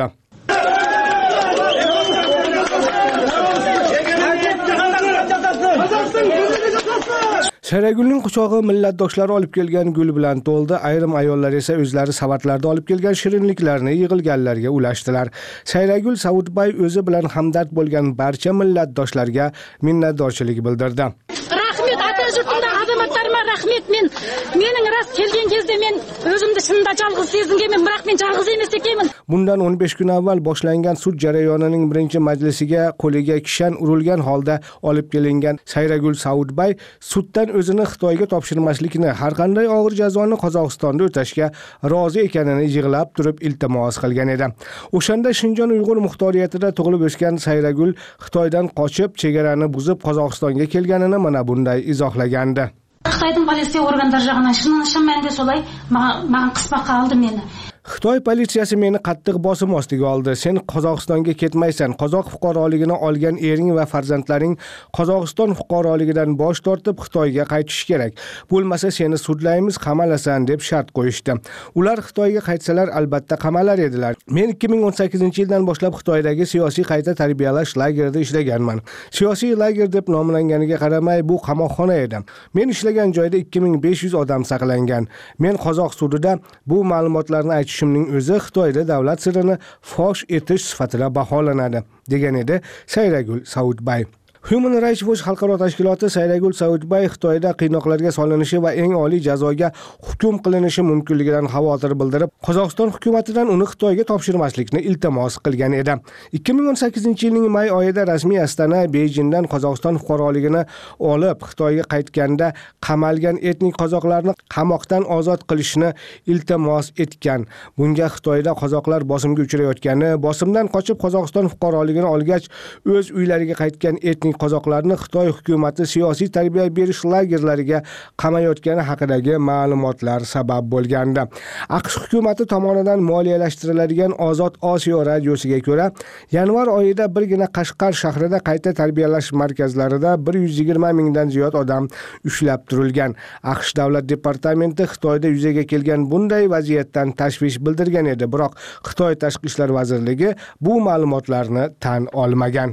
Sayragulning quchog'i millatdoshlari olib kelgan gul bilan to'ldi. Ayrim ayollar esa o'zlari savatlarda olib kelgan shirinliklarni yig'ilganlarga ulashdilar. Sayragul Saudbay o'zi bilan hamdard bo'lgan barcha millatdoshlarga minnatdorchilik bildirdi. Rahmet ata yurtimda azamatlarıma rahmet, mening rast kelgan kezde men o'zimni shunda yolg'iz sezganman, biroq men yolg'iz emas ekanman. Bundan 15 kun avval boshlangan sud jarayonining birinchi majlisiga qo'liga kishan urilgan holda olib kelingan Sayragul Saudbay suddan o'zini Xitoyga topshirmaslikni, har qanday og'ir jazoni Qozog'istonda o'tashga rozi ekanini yig'lab turib iltimos qilgan edi. O'shanda Shinjon Uyg'ur muxtoriyatida tug'ilib o'sgan Sayragul Xitoydan qochib, chegarani buzib Qozog'istonga kelganini mana bunday izohlagandi. Xitoydan politsiya organlari jag'ana shundan menda solay men qismaqa oldi meni. Xitoy politsiyasi meni qattiq bosim ostiga oldi. Sen Qozog'istonga ketmaysan. Qozoq fuqaroligini olgan ering va farzandlaring Qozog'iston fuqaroligidan bosh tortib Xitoyga qaytish kerak. Bo'lmasa seni sudlaymiz, qamalasan deb shart qo'yishdi. Ular Xitoyga qaytsalar albatta qamalar edilar. Men 2018-yildan boshlab Xitoydagi siyosiy qayta tarbiyalash lagerida ishlaganman. Siyosiy lager deb nomlanganiga qaramay bu qamoqxona edi. Men ishlagan joyda 2500 odam saqlangan. Men Qozoq sudida bu ma'lumotlarni aytishimning o'zi Xitoyda davlat sirini fosh etish sifatida baholanadi, degan edi Sayragul Saudbay. Human Rights Watch xalqaro tashkiloti Sayragul Saudbay Xitoyda qiynoqlarga solinishi va eng oliy jazoga hukm qilinishi mumkinligidan xavotir bildirib, Qozog'iston hukumatidan uni Xitoyga topshirmaslikni iltimos qilgan edi. 2018-yilning may oyida rasmiy Astana Beyjingdan Qozog'iston fuqaroligini olib Xitoyga qaytganda qamalgan etnik qozoqlarni qamoqdan ozod qilishni iltimos etgan. Bunga Xitoyda qozoqlar bosimga uchrayotgani, bosimdan qochib Qozog'iston fuqaroligini olgach o'z uylariga qaytgan etnik qozoqlarni Xitoy hukumati siyosiy tarbiya berish lagerlariga qamayotgani haqidagi ma'lumotlar sabab bo'lgandi. AQSh hukumati tomonidan moliyalashtiriladigan Ozod Osiyo radiosiga ko'ra, yanvar oyida birgina Qashqar shahrida qayta tarbiyalash markazlarida 120 mingdan ziyod odam ushlab turilgan. AQSh davlat departamenti Xitoyda yuzaga kelgan bunday vaziyatdan tashvish bildirgan edi, biroq Xitoy tashqi ishlar vazirligi bu ma'lumotlarni tan olmagan.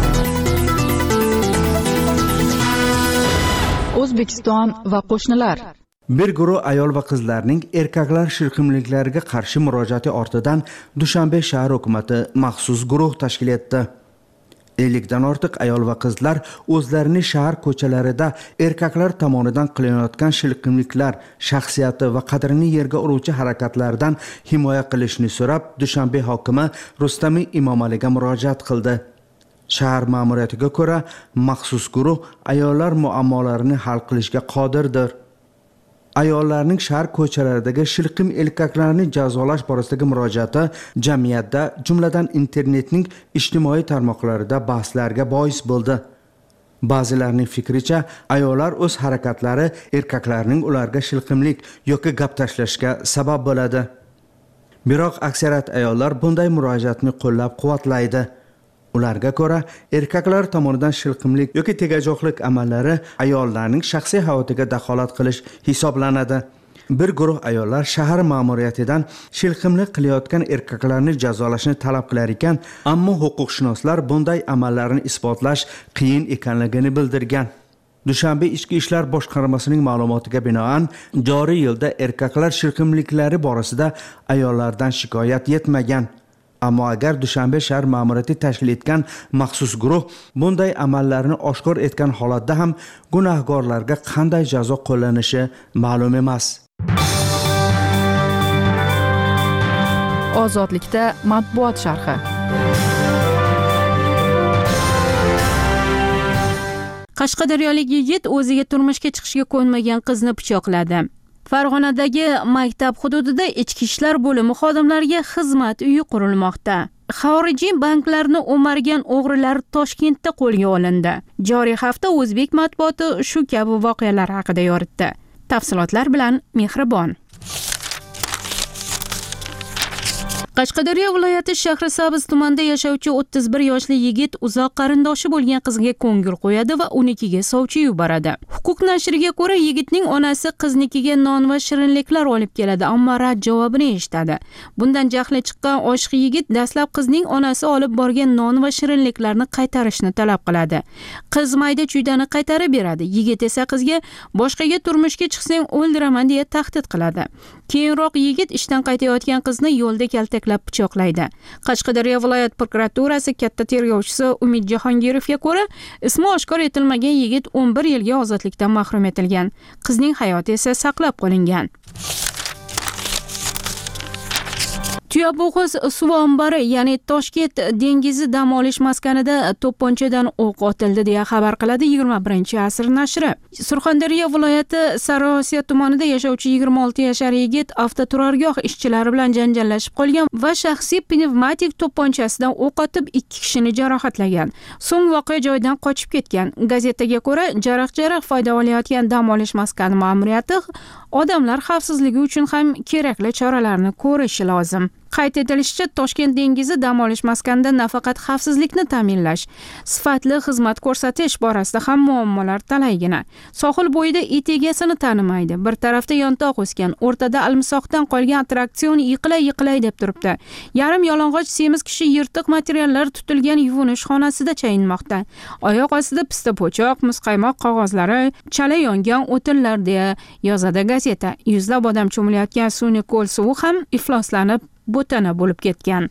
O'zbekiston va qo'shnilar. Bir guruh ayol va qizlarning erkaklar shirqimliklariga qarshi murojaati ortidan Dushanbe shahar hukumati maxsus guruh tashkil etdi. 50 dan ortiq ayol va qizlar o'zlarini shahar ko'chalarida erkaklar tomonidan qilinayotgan shilqimliklar, shaxsiyati va qadrini yerga uruvchi harakatlardan himoya qilishni so'rab, Dushanbe hokimi Rustami Imomaliga murojaat qildi. Shahar ma'muriyatiga ko'ra, maxsus guruh ayollar muammolarini hal qilishga qodirdir. Ayollarning shahar ko'chalaridagi shilqim erkaklarni jazolash borasidagi murojaati jamiyatda, jumladan internetning ijtimoiy tarmoqlarida bahslarga bois bo'ldi. Ba'zilarning fikricha, ayollar o'z harakatlari erkaklarning ularga shilqimlik yoki gap tashlashga sabab bo'ladi. Biroq aksariyat ayollar bunday murojaatni qo'llab-quvvatlaydi. Ularga ko'ra, erkaklar tomonidan shilqimlik yoki tegajoqlik amallari ayollarning shaxsiy hayotiga daxolat qilish hisoblanadi. bir guruh ayollar shahar ma'muriyatidan shilqimlik qilayotgan erkaklarni jazolashni talab qilar ekan, ammo huquqshunoslar bunday amallarni isbotlash qiyin ekanligini bildirgan. Dushanbe Ichki ishlar boshqarmasining ma'lumotiga binoan, joriy yilda erkaklar shilqimliklari borasida ayollardan shikoyat yetmagan. Ammo agar Dushanbe shahar ma'muriyati tashkil etgan maxsus guruh bunday amallarni oshkor etgan holatda ham gunohkorlarga qanday jazo qo'llanishi ma'lum emas. Ozodlikda matbuot sharhi. Qashqadaryolik yigit o'ziga turmushga chiqishga ko'nmagan qizni pichoqladi. Farg'onadagi maktab hududida ichki ishlar bo'limi xodimlariga xizmat uyi qurilmoqda. Xorijiy banklarni o'margan o'g'rilar Toshkentda qo'lga olindi. Joriy hafta o'zbek matbuoti shu kabi voqealar haqida yoritdi. Tafsilotlar bilan Mehribon. Qashqadaryo viloyati Shahrisabz tumanida yashovchi 31 yoshli yigit uzoq qarindoshi bo'lgan qizga ko'ngil qo'yadi va unikiga sovchi yuboradi. Huquq nashriga ko'ra, yigitning onasi qiznikiga non va shirinliklar olib keladi, ammo rad javobini eshitadi. Bundan jahli chiqqan oshiq yigit dastlab qizning onasi olib borgan non va shirinliklarni qaytarishni talab qiladi. Qiz mayda-chuydani qaytarib beradi. Yigit esa qizga boshqaga turmushga chiqsang o'ldiraman deya tahdid qiladi. Keyinroq yigit ishdan qaytayotgan qizni yo'lda kaltaklab pichoqlaydi. Qashqadaryo viloyat prokuraturasi katta tergovchisi Umid Jahongirovga ko'ra, ismi oshkor etilmagan yigit 11 yilga ozodlikdan mahrum etilgan. Qizning hayoti esa saqlab qolingan. Tuyabog'oz suv ombori, ya'ni Toshkent dengizi dam olish maskanida to'pponchadan o'q otildi deya xabar qiladi 21-asr nashri. Surxondaryo viloyati Sariosiyo tumanida yashovchi 26 yashar yigit avtoturargoh ishchilari bilan janjallashib qolgan va shaxsiy pnevmatik to'pponchasidan o'q otib 2 kishini jarohatlagan. So'ng voqea joyidan qochib ketgan. Gazetaga ko'ra, jaraq-jaraq foyda olayotgan dam olish maskani ma'muriyati odamlar xavfsizligi uchun ham kerakli choralarni ko'rishi lozim. Qayd etilishicha, Toshkent dengizi dam olish maskanida nafaqat xavfsizlikni ta'minlash, sifatli xizmat ko'rsatish borasida ham muammolar talaygina. Sohil bo'yida it egasini tanimaydi. Bir tarafda yontoq o'sgan, o'rtada almisoqdan qolgan attraksion yiqilay deb turibdi. Yarim yalang'och semiz kishi yirtiq materiallar tutilgan yuvinish xonasida chayinmoqda. Oyoq ostida pista po'choq, muzqaymoq qog'ozlari, chala yongan o'tinlar deya yozadi gazeta. Yuzlab odam cho'milayotgan sun'iy ko'l suvi ham ifloslanib bo'tana bo'lib ketgan.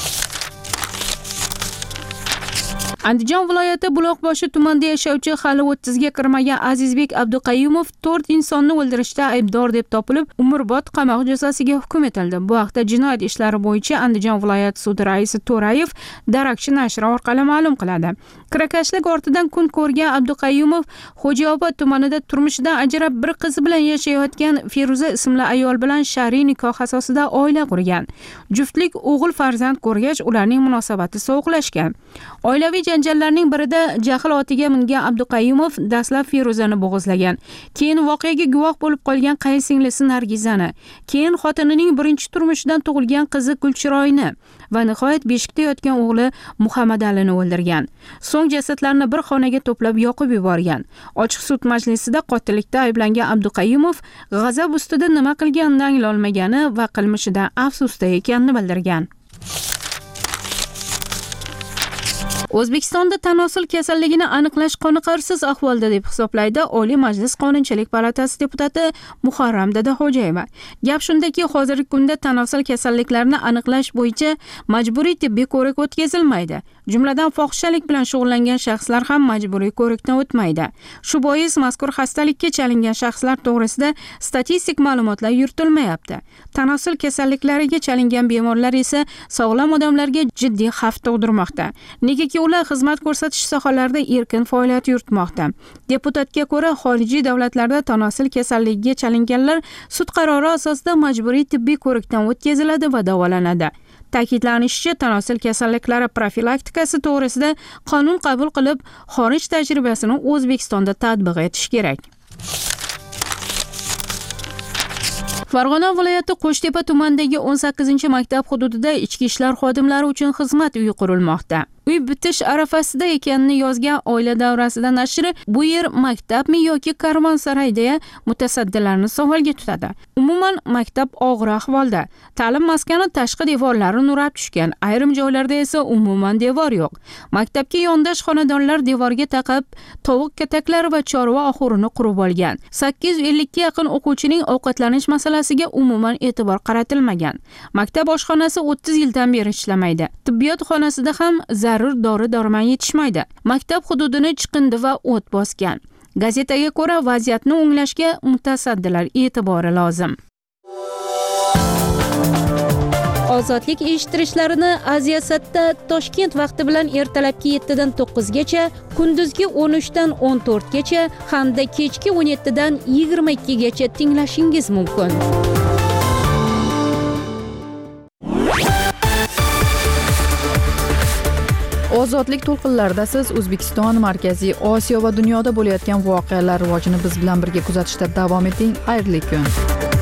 Andijon viloyati Buloqboshi tumanida yashovchi hali 30 ga kirmagan Azizbek Abduqayyumov 4 insonni o'ldirishda aybdor deb topilib, umrbod qamoq jazosiga hukm etildi. Bu haqda Jinoyat ishlari bo'yicha Andijon viloyati sudi raisi To'rayev Darakchi nashri orqali ma'lum qiladi. Kirakashlik ortidan kun ko'rgan Abduqayyumov Xo'jaobod tumanida turmushidan ajrab bir qiz bilan yashayotgan Feruza ismli ayol bilan shar'iy nikoh asosida oila qurgan. Juftlik o'g'il farzand ko'rgach, ularning munosabati sovuqlashgan. Oilaviy janjallarning birida jahl otiga mingan Abduqayyumov dastlab Feruzani bo'g'izlagan. Keyin voqeaga guvoh bo'lib qolgan qaysinglisi Nargizani, keyin xotinining birinchi turmushidan tug'ilgan qizi Gulchiroyni va nihoyat beshikda yotgan o'g'li Muhammadalini o'ldirgan. So'ng jasadlarni bir xonaga to'plab yoqib yuborgan. Ochiq sud majlisida qotillikda ayblangan Abduqayyumov g'azab ustida nima qilganini anglolmagani va qilmishidan afsusda ekanini bildirgan. O'zbekistonda tanosul kasalligini aniqlash qoniqarsiz ahvolda deb hisoblaydi Oliy Majlis Qonunchilik palatasi deputati Muharram Dadaxo'jayeva. Gap shundaki, hozirgi kunda tanosul kasalliklarini aniqlash bo'yicha majburiy tibbiy ko'rik o'tkazilmaydi. Jumladan fohishalik bilan shug'ullangan shaxslar ham majburiy ko'rikdan o'tmaydi. Shu bois mazkur xastalikka chalingan shaxslar to'g'risida statistik ma'lumotlar yuritilmayapti. Tanosul kasalliklariga chalingan bemorlar esa sog'lom odamlarga jiddiy xavf tug'dirmoqda. Negaki ular xizmat ko'rsatish sohalarida erkin faoliyat yuritmoqda. Deputatga ko'ra, xorijiy davlatlarda tanosul kasalligiga chalinganlar sud qarori asosida majburiy tibbiy ko'rikdan o'tkaziladi va davolanadi. Ta'kidlanishicha, tanosul kasalliklari profilaktikasi to'g'risida qonun qabul qilib, xorij tajribasini O'zbekistonda tatbiq etish kerak. Farg'ona viloyati Qo'shtepa tumanidagi 18-maktab hududida ichki ishlar xodimlari uchun xizmat uyi qurilmoqda. Uy bitish arafasida ekanini yozgan Oila davrasida nashri bu yer maktabmi yoki karvonsaroy deya mutasaddilarni savolga tutadi. Umuman maktab og'ir ahvolda. Ta'lim maskani tashqi devorlari nurab tushgan, ayrim joylarda esa umuman devor yo'q. Maktabga yondosh xonadonlar devorga taqib, tovuq kataklari va chorva oxurini qurib olgan. 850 ga yaqin o'quvchining ovqatlanish masalasiga umuman e'tibor qaratilmagan. Maktab oshxonasi 30 yildan beri ishlamaydi. Tibbiyot xonasida ham zarur dori-darmon yetishmaydi. Maktab hududini chiqindi va o't bosgan. Gazetaga ko'ra vaziyatni o'nglashga mutasaddilar e'tibori lozim. Ozodlik eshittirishlarini Aziyasatda Toshkent vaqti bilan ertalabki 7 dan 9 gacha, kunduzgi 13 dan 14 gacha hamda kechki 17 dan 22 gacha tinglashingiz mumkin. Ozodlik to'lqinlarida siz O'zbekiston, Markaziy Osiyo va dunyoda bo'layotgan voqealar rivojini biz bilan birga kuzatishda davom eting. Xayrli kun.